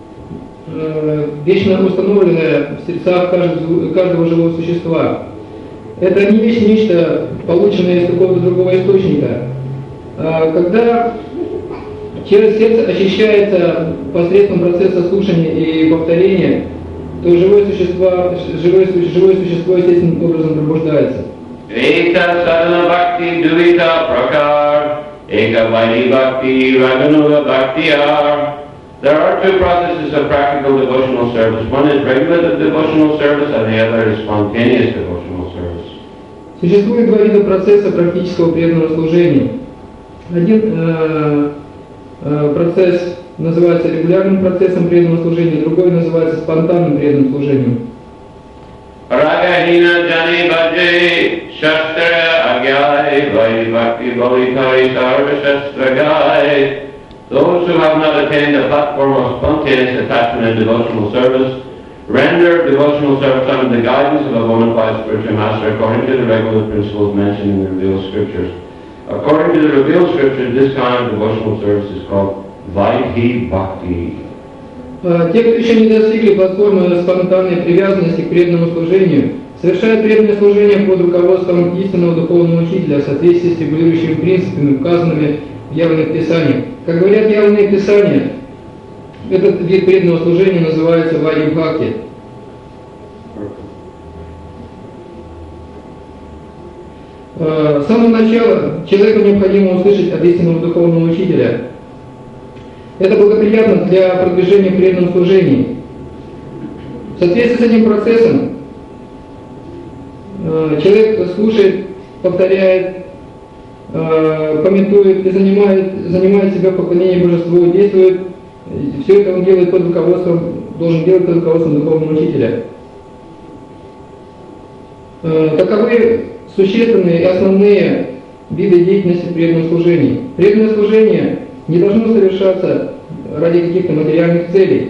вечно установленная в сердцах каждого живого существа. Это не есть нечто, полученное из какого-то другого источника. Когда через сердце очищается посредством процесса слушания и повторения, то живое существо естественным образом пробуждается. Eka sadhana bhakti duvita prakar, eka vaidhi bhakti raganuga bhaktiyar. There are two processes of practical devotional service. One is regulative devotional service and the other is spontaneous devotional service. Существует два вида процесса практического преданного служения. Один процесс называется регулярным процессом преданного служения, другой называется спонтанным преданным служением. Ragahina jani bhaje shastra agyai vaidhi bhakti bhavitari sarva shastra gai. Those who have not attained the platform of spontaneous attachment and devotional service render devotional service under the guidance of a bona fide spiritual master according to the regular principles mentioned in the revealed scriptures. According to the revealed scriptures, this kind of devotional service is called Vaidhi Bhakti. Те, кто еще не достигли платформы спонтанной привязанности к преданному служению, совершают преданное служение под руководством истинного духовного учителя в соответствии с регулирующими принципами, указанными в явных писаниях. Как говорят явные писания, этот вид преданного служения называется Вайди Бхакти. С самого начала человеку необходимо услышать от истинного духовного учителя. Это благоприятно для продвижения в преданном служении. В соответствии с этим процессом человек слушает, повторяет, памятует и занимает себя в поклонении Божеству, действует. Все это он делает под руководством, должен делать под руководством духовного учителя. Таковы существенные и основные виды деятельности в преданном служении. Преданное служение не должно совершаться ради каких-то материальных целей.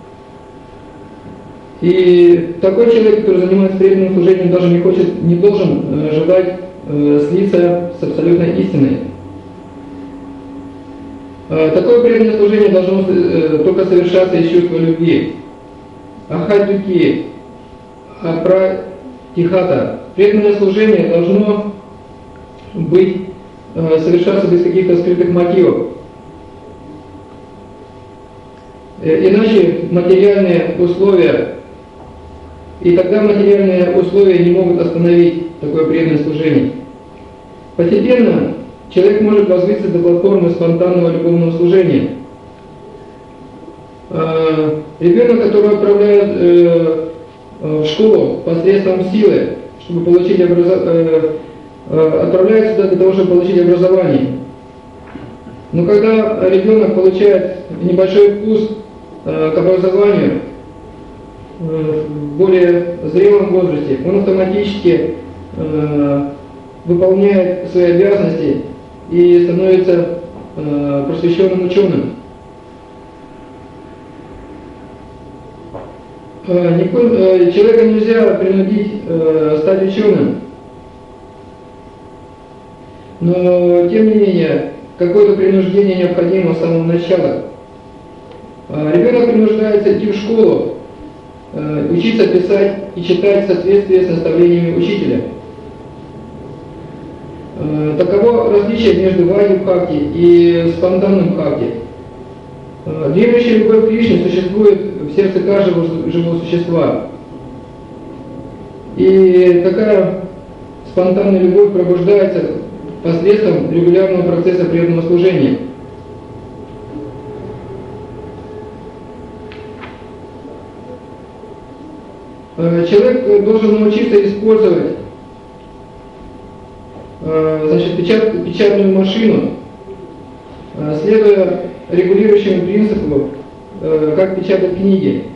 И такой человек, который занимается преданным служением, даже не должен желать слиться с абсолютной истиной. Такое преданное служение должно только совершаться из чувства любви. Ахадюки, апратихата. Преданное служение должно совершаться без каких-то скрытых мотивов. Иначе материальные условия, и тогда материальные условия не могут остановить такое преданное служение. Постепенно человек может возвыситься до платформы спонтанного любовного служения. Ребенок, которого отправляют в школу посредством силы, чтобы получить отправляют сюда для того, чтобы получить образование. Но когда ребенок получает небольшой вкус к образованию в более зрелом возрасте, он автоматически выполняет свои обязанности и становится просвещенным ученым. Человека нельзя принудить стать ученым, но тем не менее какое-то принуждение необходимо с самого начала. Ребенок принуждается идти в школу, учиться писать и читать в соответствии с наставлениями учителя. Таково различие между Вайди Бхакти и спонтанным Бхакти. Дремлющая любовь к Кришне существует в сердце каждого живого существа. И такая спонтанная любовь пробуждается посредством регулярного процесса преданного служения. Человек должен научиться использовать печатную машину, следуя регулирующему принципу, как печатать книги.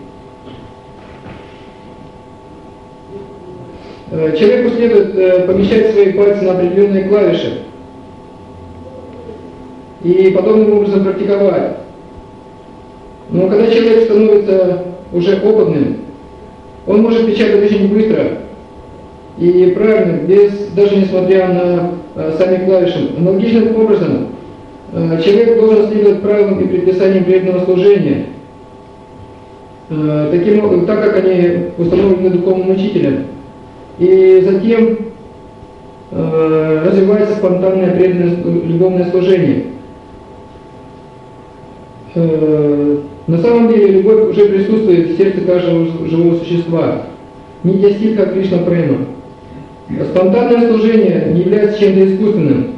Человеку следует помещать свои пальцы на определенные клавиши и подобным образом практиковать. Но когда человек становится уже опытным, он может печатать очень быстро и правильно, даже несмотря на сами клавиши. Аналогичным образом человек должен следовать правилам и предписаниям преданного служения, так как они установлены духовным учителем. И затем развивается спонтанное преданное любовное служение. На самом деле любовь уже присутствует в сердце каждого живого существа. Нитья стиха Кришна Према. Спонтанное служение не является чем-то искусственным.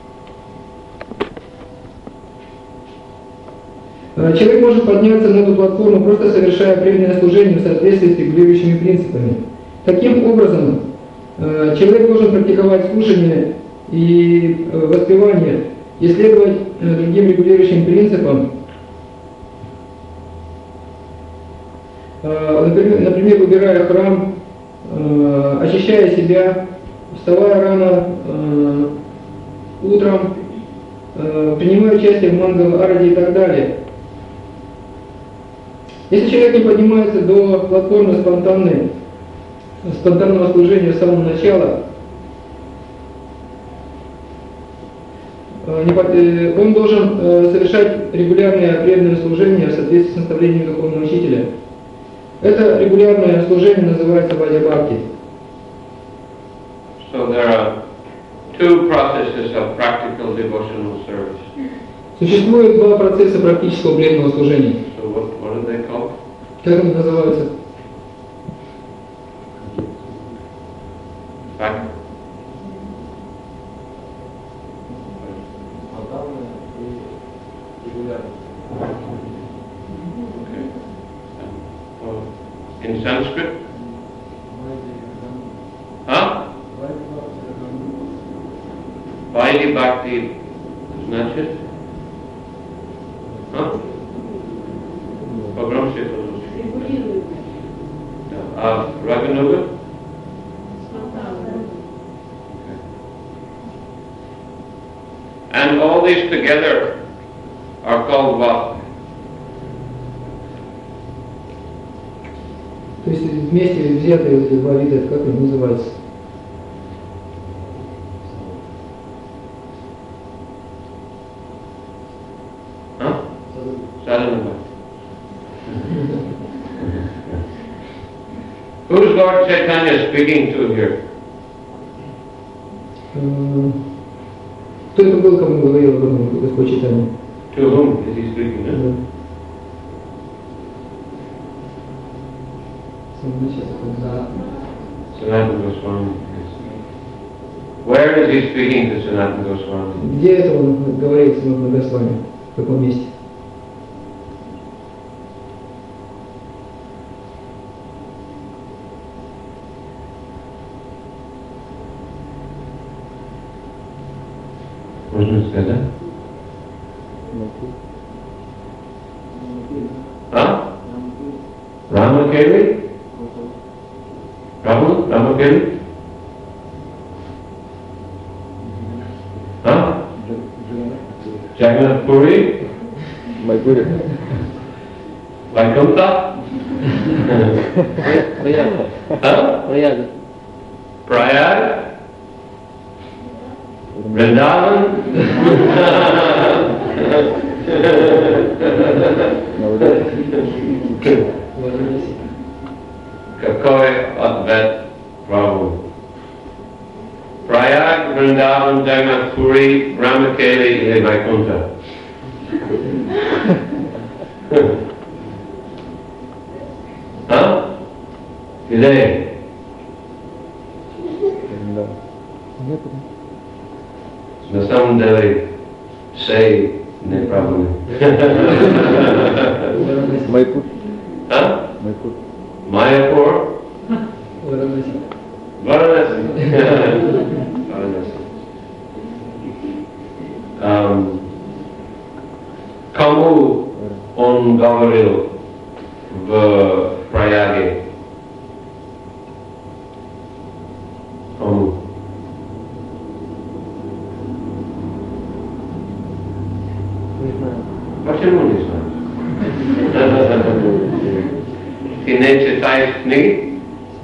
Человек может подняться на эту платформу, просто совершая преданное служение в соответствии с регулирующими принципами. Таким образом, человек должен практиковать слушание и воспевание, и следовать другим регулирующим принципам. Например, выбирая храм, очищая себя, вставая рано утром, принимая участие в мангала-араде и так далее. Если человек не поднимается до платформы спонтанного служения с самого начала, он должен совершать регулярное преданное служение в соответствии с наставлениями духовного учителя. Это регулярное служение называется бхаджа-бхакти. So there are two processes of practical devotional service. Существует два процесса практического преданного служения. So what are they called? Как они называются? In Sanskrit? Huh? Vaidhi Bhakti, значит? Huh? Погромче, пожалуйста. А Raganuga? And all these together are called what? То есть вместе взятые эти два вида, как они называются? Sadhana. Who's Lord Chaitanya speaking to here? Кто это был, кому говорил об этом Господь Чайтанья? To whom is he speaking? Huh? Sanatana Goswami. Where is he speaking to Sanatana Goswami? Где это он говорил с Санатаной Госвами? В каком месте? Можно сказать? А? Ramakeli? Ramakeli? А? Jagannath Puri? Майпури. Vaikunta? Праяга. А? Праяга. Prayag? Vrindavan? Какой ответ Прабху? Prayag, Vrindavan, Jagannath Puri, Ramakeli или Vaikunta? А? Филе. Да. На самом деле, все неправильно. Майпур. А? Майпур. Майяпур? Варанаси. Варанаси. Кому он говорил в Праяге? Кому? Не знаю. Почему не знаешь? Ты не читаешь книги?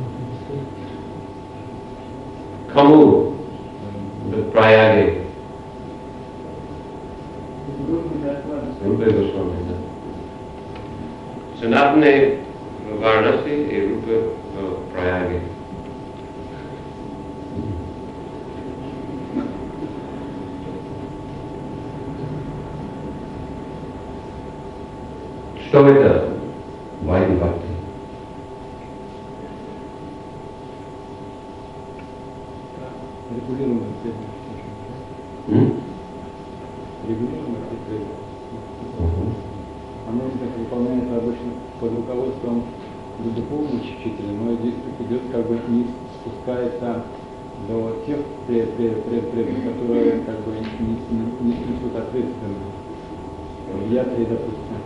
Кому в Праяге? Рупе Госвами, да. Санатане в Варанаси и Рупе в Праяге. Что это? Вайди Бхакти. Регулируемое требование. Регулируемое требование. Оно так выполняется обычно под руководством духовного учителя, но идет как бы не спускается до тех преданных, которые как бы не несут ответственность. Я допустим.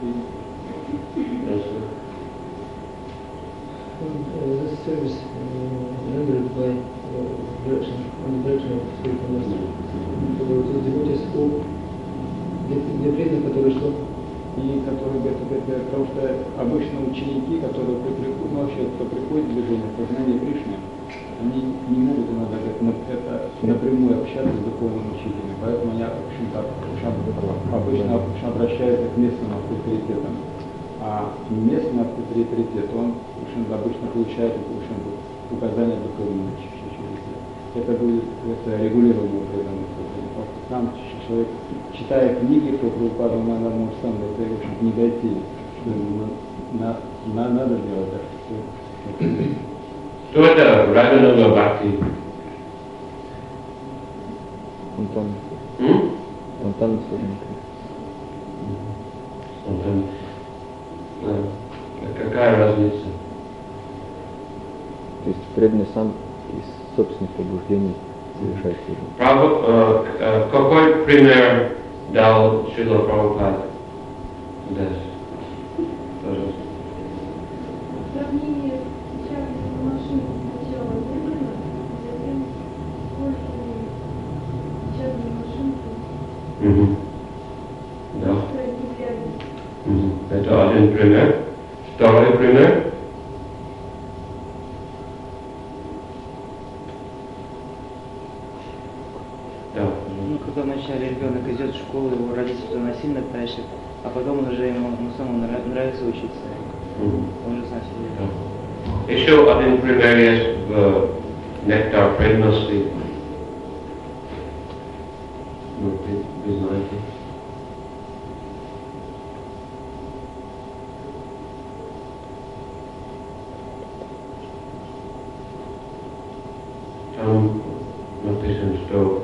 This service rendered by direction, on the direction of spiritual master. To devotees who, для преданных, которые что? И которые говорят, потому что обычно ученики, которые приходят, ну вообще, кто приходит в движение, познание Кришны, они не могут иногда напрямую общаться с духовным учителем, поэтому они обычно обращаются к местным авторитетам. А местный авторитет, он обычно получает указания духовного учителя. Это будет регулируемое преданность. Сам человек, читая книги, то Прабхупада, надо может сам до этого, в общем, не дойти, что надо делать. Так Что это Рагануга Бхакти? Спонтанно сложненько. Какая разница? То есть преданный сам из собственных побуждений совершает службу. Какой пример дал Шрила Прабхупада? Пожалуйста. Сравнение частной машины сначала медленно, затем скоростью частной машинки. Да. Это один пример. Второй пример. Ну, когда вначале ребенок идет в школу, его родители насильно тащат, а потом уже ему самому нравится учиться. Он же сам себе. Еще один пример есть в Нектар преданности. Ну, вы знаете. Там написано, что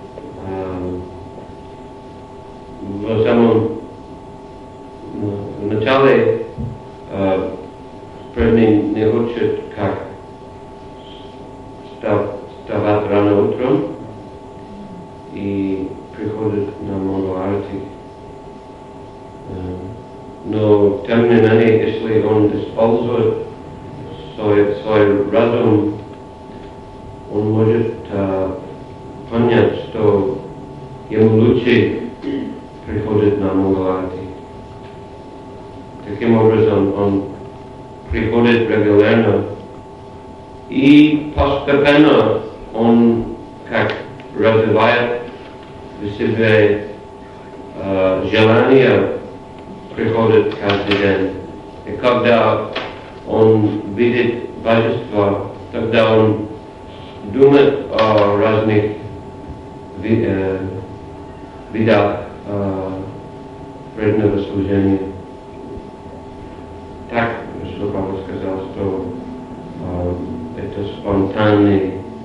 в начале преданный не учат, как вставать рано утром и приходит на Мангаларати. Но тем не менее, если он использует свой разум, он может понять, что ему лучше приходит на Мангаларати. Таким образом, он приходит регулярно и постепенно он как развивает в себе желание приходит каждый день. И когда он видит божество, тогда он думает о разных видах преданного служения. так, что папа сказал, что это спонтанное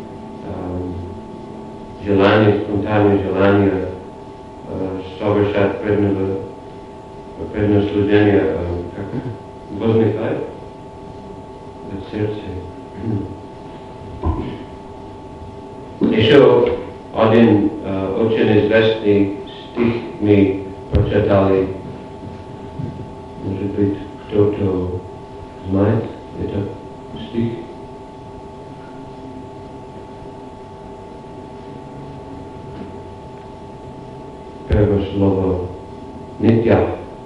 желание совершать преданное служение, как возникает в сердце. Еще один очень известный стих мы прочитали. Может быть, кто-то знает этот стих? Первое слово «нитья».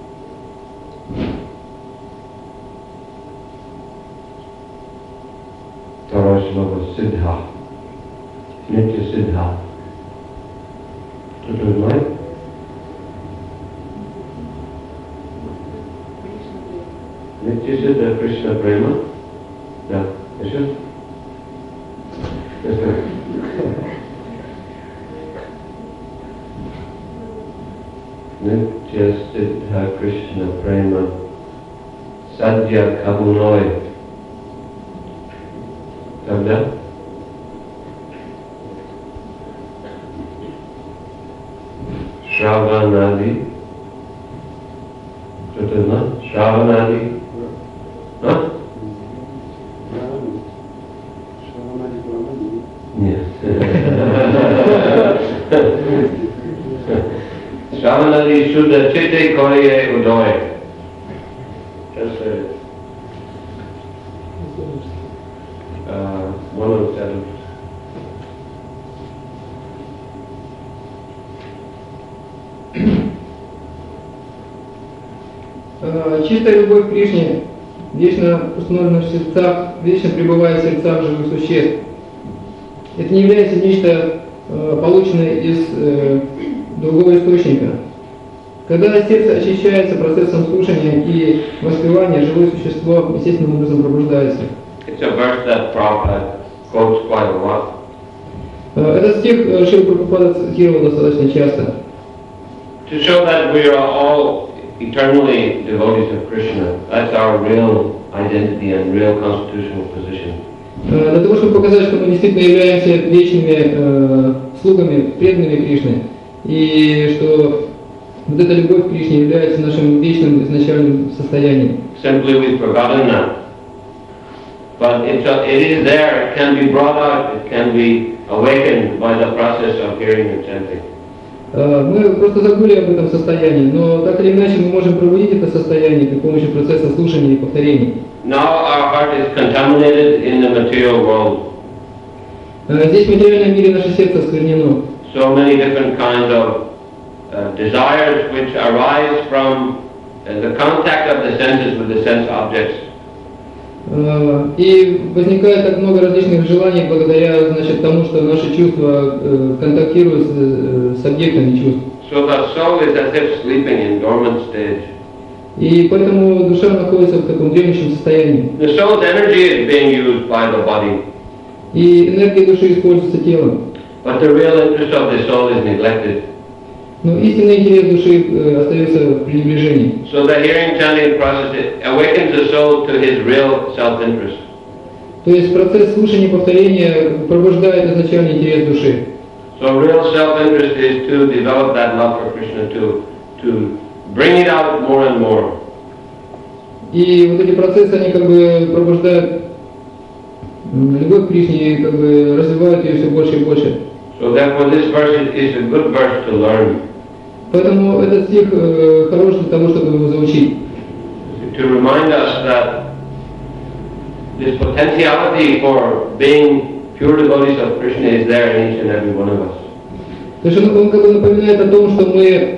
Второе слово «сиддха». Нитья сиддха. Кто-то знает? Нитья сиддха Кришна према? Да. Еще? Nitya Siddha Krishna Prema Sadhya Kabunoi. Когда? Shravanadi. Кто-то знает? Shravanadi. А? Нет. Shravanadi Shuddha Chitte Koye Udoye. Translated. 107. Чистая любовь к Кришне вечно установлена в сердцах, вечно пребывает в сердцах живых существ. Это не является нечто полученное из другого источника. Когда сердце очищается процессом слушания и воспевания, живое существо естественным образом пробуждается. It's a verse that Prabhupada quotes quite a lot. Этот стих Шрила Прабхупада цитировал достаточно часто. To show that we are all eternally devotees of Krishna, that's our real identity and real constitutional position. Для того, чтобы показать, что мы действительно являемся вечными слугами, преданными Кришне, и что вот эта любовь к Кришне является нашим вечным изначальным состоянием. Simply we've forgotten that. But it is there, it can be brought out, it can be awakened by the process of hearing and chanting. Мы просто забыли об этом состоянии, но так или иначе мы можем пробудить это состояние при помощи процесса слушания и повторений. Now our heart is contaminated in the material world. Здесь в материальном мире наше сердце осквернено. So many different kinds of desires which arise from the contact of the senses with the sense objects. И возникает так много различных желаний благодаря, значит, тому, что наши чувства контактируют с объектами чувств. So the soul is as if sleeping in dormant stage. И поэтому душа находится в таком дремлющем состоянии. The soul's energy is being used by the body. И энергия души используется телом. But the real interest of the soul is neglected. Но истинный интерес души остается в пренебрежении. So the hearing chanting process awakens the soul to his real self-interest. То есть процесс слушания и повторения пробуждает изначальный интерес души. So real self-interest is to develop that love for Krishna, to bring it out more and more. И вот эти процессы, они как бы пробуждают любовь к Кришне и как бы развивают ее все больше и больше. So therefore this verse is a good verse to learn. Поэтому этот стих хорош для того, чтобы его заучить. To remind us that this potentiality for being pure devotees of Krishna is there in each and every one of us. То есть он как бы напоминает о том, что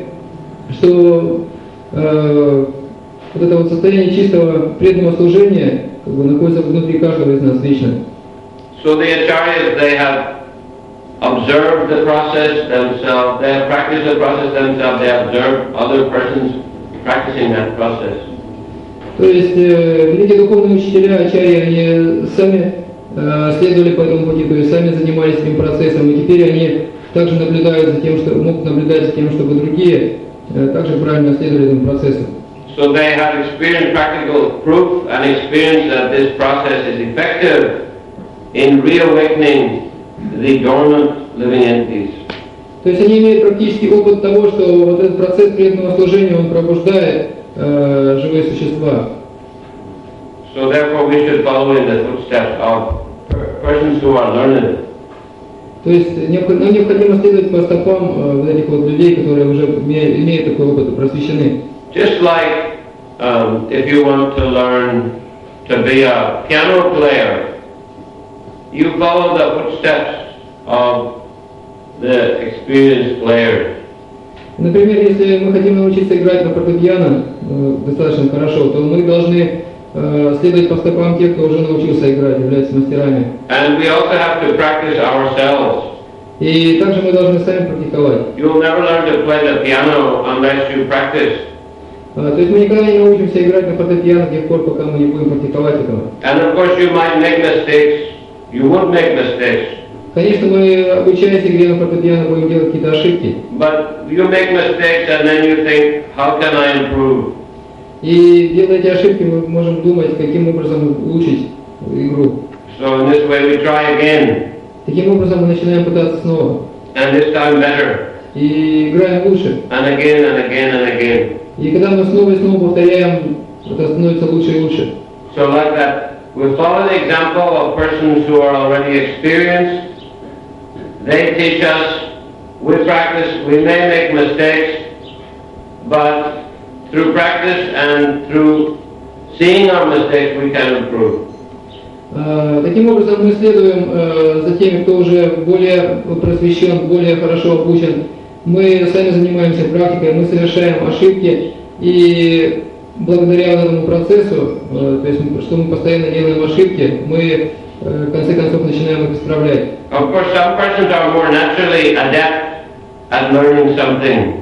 вот это вот состояние чистого преданного служения как бы находится внутри каждого из нас вечно. So the acharyas, they have observed the process themselves, they have practiced the process themselves, they have observed other persons practicing that process. То есть великие духовные учителя, ачарьи, они сами следовали по этому пути, то есть сами занимались этим процессом, и теперь они также наблюдают за тем, что могут наблюдать за тем, чтобы другие также правильно следовали этому процессу. So they have experienced practical proof and experience that this process is effective in reawakening the dormant living entities. То есть они имеют практический опыт того, что вот этот процесс преданного служения, он пробуждает живые существа. So therefore we should follow in the footsteps of persons who are learned. То есть необходимо следовать по стопам вот этих вот людей, которые уже имеют такой опыт и просвещены. Just like if you want to learn to be a piano player, you follow the footsteps of the experienced player. Например, если мы хотим научиться играть на фортепиано достаточно хорошо, то мы должны следовать по стопам тех, кто уже научился играть, являются мастерами. And we also have to practice ourselves. И также мы должны сами практиковать. You will never learn to play the piano unless you practice. То есть мы никогда не научимся играть на фортепиано до тех пор, пока мы не будем практиковать этого. And of course you might make mistakes. You would make mistakes. Конечно, мы, обучаясь игре на фортепиано, будем делать какие-то ошибки. But you make mistakes and then you think, how can I improve? И делая эти ошибки, мы можем думать, каким образом улучшить игру. So in this way we try again. Таким образом мы начинаем пытаться снова. And this time better. И играем лучше. And again and again and again. И когда мы снова и снова повторяем, это становится лучше и лучше. So like that, we follow the example of persons who are already experienced. They teach us, we practice, we may make mistakes, but through practice and through seeing our mistakes we can improve. Таким образом мы следуем за теми, кто уже более просвещен, более хорошо обучен. Мы сами занимаемся практикой, мы совершаем ошибки, и благодаря этому процессу, то есть что мы постоянно делаем ошибки, мы в конце концов начинаем их исправлять. Of course, some persons are more naturally adept at learning something.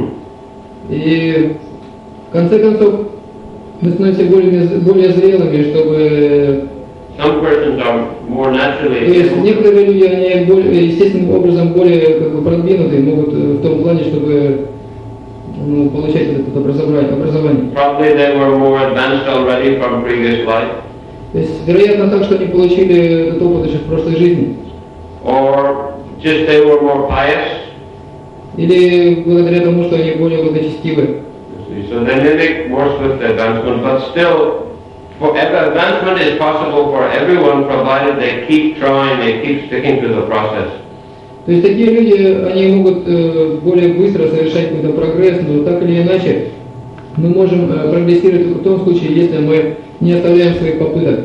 И в конце концов мы становимся более зрелыми, чтобы... Some persons are more naturally. То есть некоторые люди, они более, естественным образом более продвинутые, могут в том плане, чтобы получать это образование. Probably they were more advanced already from previous life. То есть вероятно так, что они получили этот опыт еще в прошлой жизни. Or just they were more pious. Или благодаря тому, что они более благочестивы. So they mimic more swift advancement, but still, advancement is possible for everyone provided they keep trying, they keep sticking to the process. То есть такие люди, они могут более быстро совершать какой-то прогресс, но так или иначе мы можем прогрессировать только в том случае, если мы не оставляем своих попыток.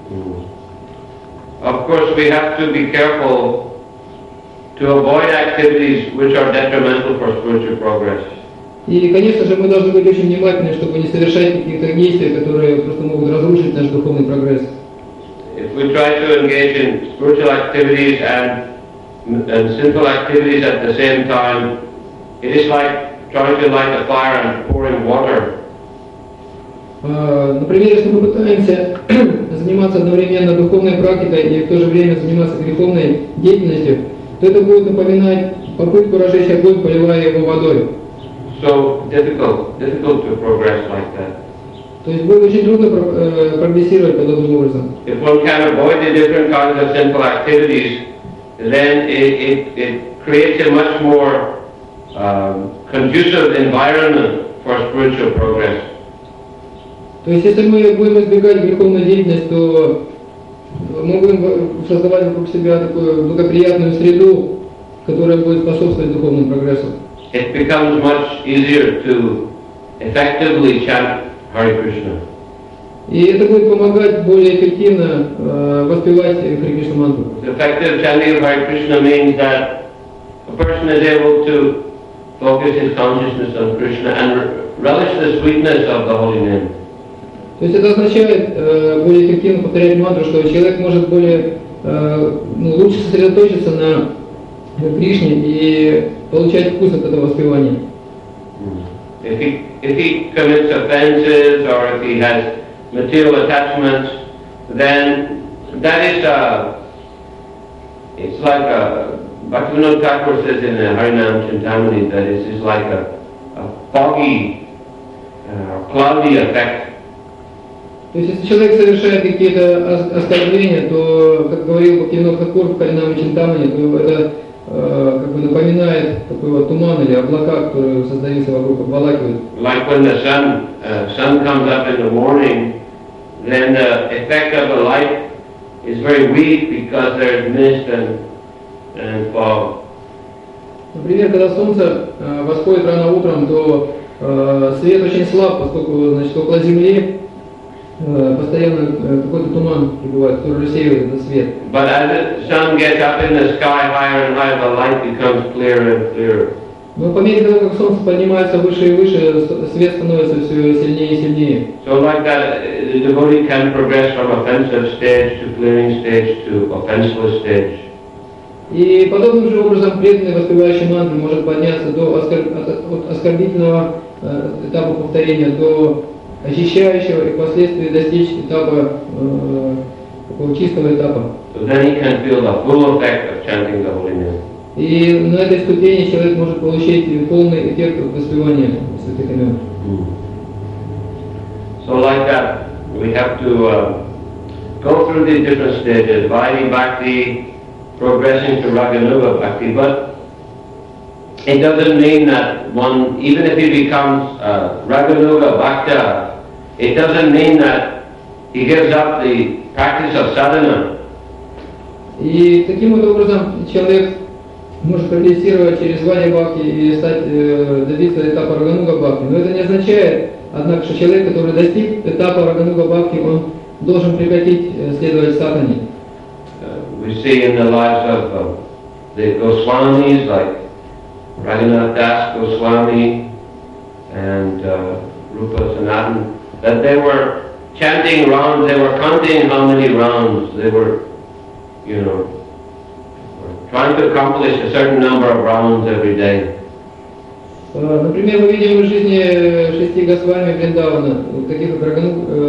Of course, we have to be careful to avoid activities which are detrimental for spiritual progress. И, конечно же, мы должны быть очень внимательны, чтобы не совершать каких-то действий, которые просто могут разрушить наш духовный прогресс. If we try to engage in spiritual activities and sinful activities at the same time, it is like trying to light a fire and pouring water. Например, если мы пытаемся заниматься одновременно духовной практикой и в то же время заниматься греховной деятельностью, то это будет напоминать попытку разжечь огонь, поливая его водой. So difficult to progress like that. То есть будет очень трудно прогрессировать подобным образом. If one can avoid the different kinds of sinful activities, then it creates a much more conducive environment for spiritual progress. То есть если мы будем избегать греховной деятельности, то мы будем создавать вокруг себя такую благоприятную среду, которая будет способствовать духовному прогрессу. It becomes much easier to effectively chant Hare Krishna. И это будет помогать более эффективно воспевать Харе Кришна мантру. Effective chanting of Hare Krishna means that a person is able to focus his consciousness on Krishna and relish the sweetness of the holy name. То есть это означает более эффективно повторять мантру, что человек может более лучше сосредоточиться на Кришне и получать вкус от этого воспевания. If he commits offenses or if he has material attachments, then that is it's like Bhaktivinoda Thakur says in the Harinam Chintamani that it is like a foggy cloudy effect. То есть, если человек совершает какие-то оскорбления, то, как говорил Бхактивинода Тхакур в Харинама Чинтамани, то это как бы напоминает такой вот туман или облака, которые создаются вокруг, обволакивают. Like when the sun comes up in the morning, then the effect of the light is very weak because there is mist and fog. Например, когда солнце восходит рано утром, то свет очень слаб, поскольку, значит, около Земли постоянно какой-то туман прибывает, который рассеивает этот свет. But as the sun gets up in the sky higher and higher, the light becomes clearer and clearer. Но по мере того, как солнце поднимается выше и выше, свет становится все сильнее и сильнее. So like that, the devotee can progress from offensive stage to clearing stage to offenseless stage. И подобным же образом преданный, воспевающий мантру, может подняться от оскорбительного этапа повторения до очищающего и впоследствии достичь этапа такого чистого этапа. So then he can feel the full effect of chanting the holy name. И на этой ступени человек может получить полный эффект от воспевания святых имен. So like that, we have to go through these different stages, Vaidhi Bhakti, progressing to Raganuga Bhakti, but it doesn't mean that one, even if he becomes Raganuga Bhakta, it doesn't mean that he gives up the practice of sadhana. И таким вот образом человек может прогрессировать через Вади Бхакти и добиться этапа Рагануга Бхакти. Но это не означает, однако, что человек, который достиг этапа Рагануга Бхакти, он должен прекратить следовать садхане. We see in the lives of the Goswamis, like Raghunath Das Goswami and Rupa Sanatan, that they were chanting rounds, they were counting how many rounds, they were, trying to accomplish a certain number of rounds every day. Например, мы видим в жизни 6 Госвами Вриндавана, таких как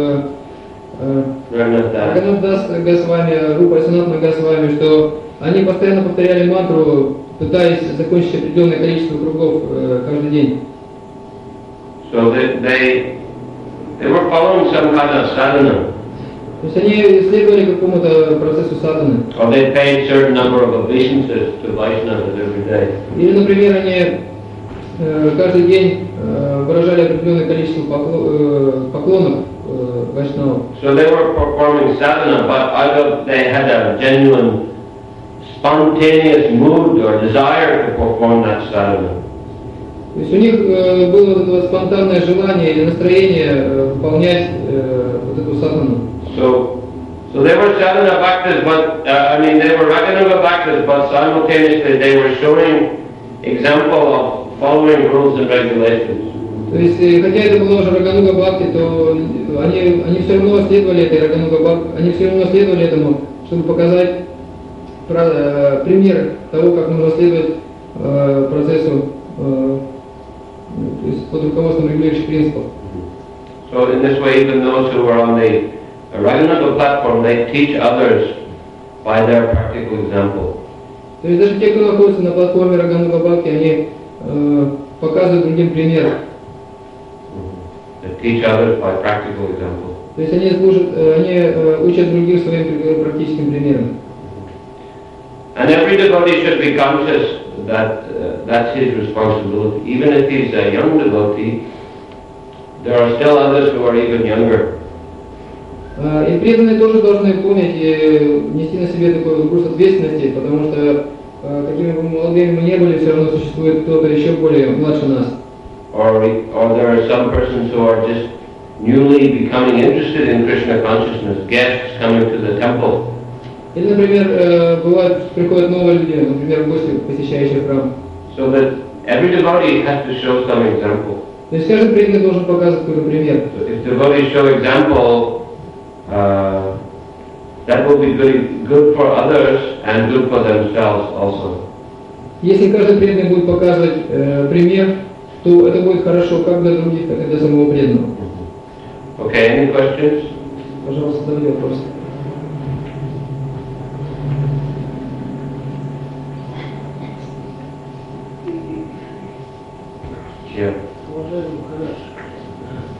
Рагунат Дас Госвами, Рупа Санатана Госвами, что они постоянно повторяли мантру, пытаясь закончить определенное количество кругов каждый день. So they were following some kind of sadhana. То есть они следовали какому-то процессу садханы. Or they paid certain number of obeisances to Vaishnavas every day. Или, например, они каждый день выражали определенное количество поклонов Вайшнавам. So they were performing sadhana, but either they had a genuine, spontaneous mood or desire to perform that sadhana. То есть у них было вот это спонтанное желание или настроение выполнять вот эту садхану. So they were sadhana bhaktas, but they were Raganuga bhaktas, but simultaneously they were showing example of following rules and regulations. То есть, хотя это было уже Рагануга Бхакти, то они все равно следовали этой Рагануга Бхакти, они все равно следовали этому, чтобы показать пример того, как нужно следовать процессу, то есть под руководством регулирующих принципов. So in this way, even those who are on the Raganuga platform, they teach others by their practical example. То есть даже те, кто находится на платформе Рагануга Бхакти, они показывают другим пример. They teach others by practical example. То есть они учат других своим практическим примером. And every devotee should be conscious that that's his responsibility. Even if he's a young devotee, there are still others who are even younger. И преданные тоже должны помнить и нести на себе такой груз ответственности, потому что какими бы молодыми мы не были, все равно существует кто-то еще более младше нас. Or there are some persons who are just newly becoming interested in Krishna consciousness, guests coming to the temple. Или, например, бывает, приходят новые люди, например, гости, посещающие храм. So that every devotee has to show some example. То есть каждый преданный должен показывать какой-то пример. So if devotees show example, that will be good for others and good for themselves also. Если каждый преданный будет показывать пример, то это будет хорошо как для других, так и для самого преданного. Okay, any questions? Пожалуйста, задавайте вопросы. Yeah. Уважаемый Махарадж,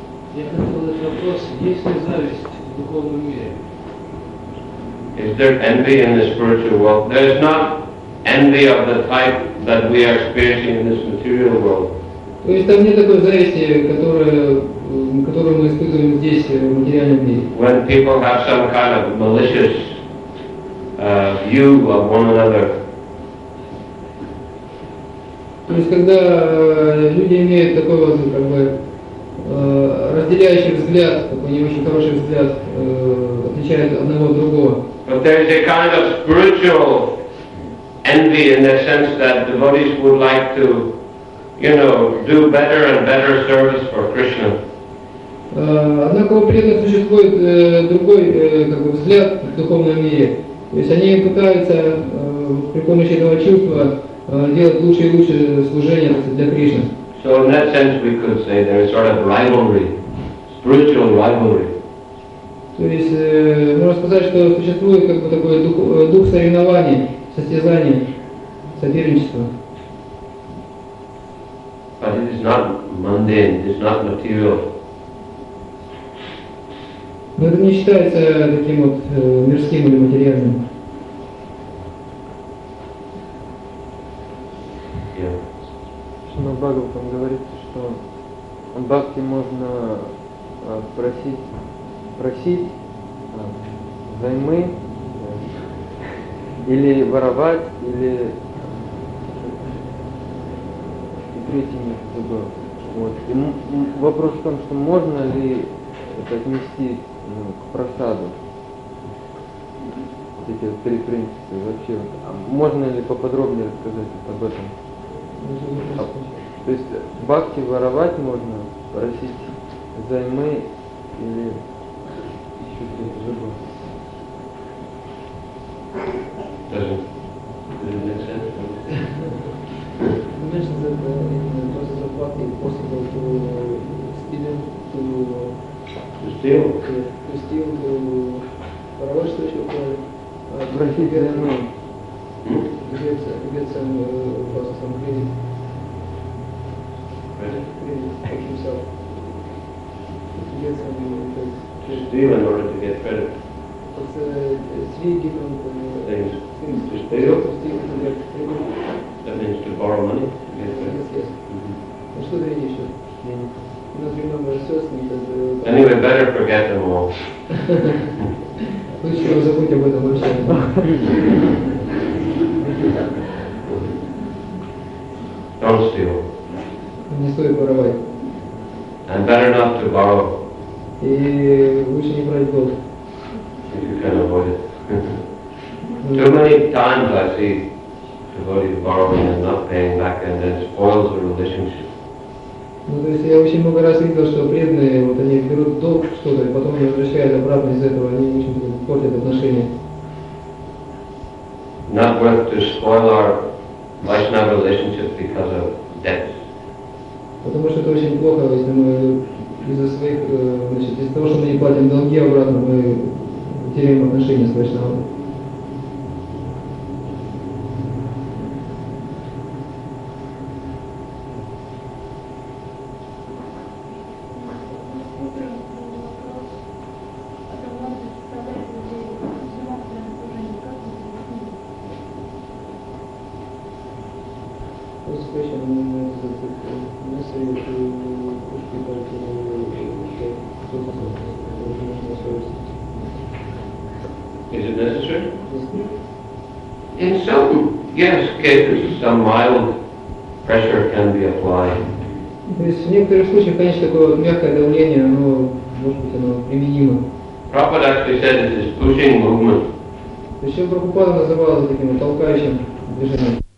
Вопрос, есть ли зависть в духовном мире? Is there envy in the spiritual world? There is not envy of the type that we are experiencing in this material world. То есть там нет такой зависти, которую мы испытываем здесь, в материальном мире. When people have some kind of malicious view of one another. То есть когда люди имеют такой вот, как бы, разделяющий взгляд, такой не очень хороший взгляд, отличает одного от другого. But there is a kind of spiritual envy in the sense that devotees would like to, do better and better service for Krishna. Однако у преданных существует другой как бы, взгляд в духовном мире. То есть они пытаются при помощи этого чувства делать лучше и лучше служение для Кришны. So in that sense we could say there is sort of rivalry, spiritual rivalry. То есть можно сказать, что существует как бы такой дух соревнований, состязания, соперничества. But it is not mundane, it is not material. Но это не считается таким вот мирским или материальным. Шримад Бхагаватам говорится, что бхакти можно просить взаймы, или воровать, или и третий не забыл. Вот. И вопрос в том, что можно ли это отнести к просаду. Эти вот три принципа. Вообще, можно ли поподробнее рассказать об этом? То есть бхакти воровать можно, просить взаймы или еще что-то забыл. You mentioned that in the process of bhakti it's possible to steal, to воровать, что еще просить взаймы. Get some credit. Credit for himself. Get some To steal in order to get credit. It's three different things. To steal? steal, to get credit. That means to borrow money to get credit. Yes. Ну что третье еще? Not remember certainly. Anyway, better forget them all. Лучше забудь об этом вообще. Don't steal. Не стоит воровать. And better not to borrow. И лучше не брать долг. If you can avoid it. Too many times I see devotees borrowing and not paying back, and then spoils the relationship. Ну, то есть я очень много раз видел, что преданные, вот они берут долг что-то, и потом не возвращают обратно из этого, они очень портят отношения. Not worth to spoil our Vaishnava relationship because of debts. Потому что это очень плохо, если мы из-за своих, значит, из-за того, что мы не платим долги обратно, мы теряем отношения с Вайшнавом. Is it necessary? In some, yes, cases, some mild pressure can be applied. То есть в некоторых случаях, конечно, такое вот мягкое давление, оно, может быть, оно применимо. Prabhupada actually said this is pushing movement. Причем Прабхупада называл это таким толкающим движением.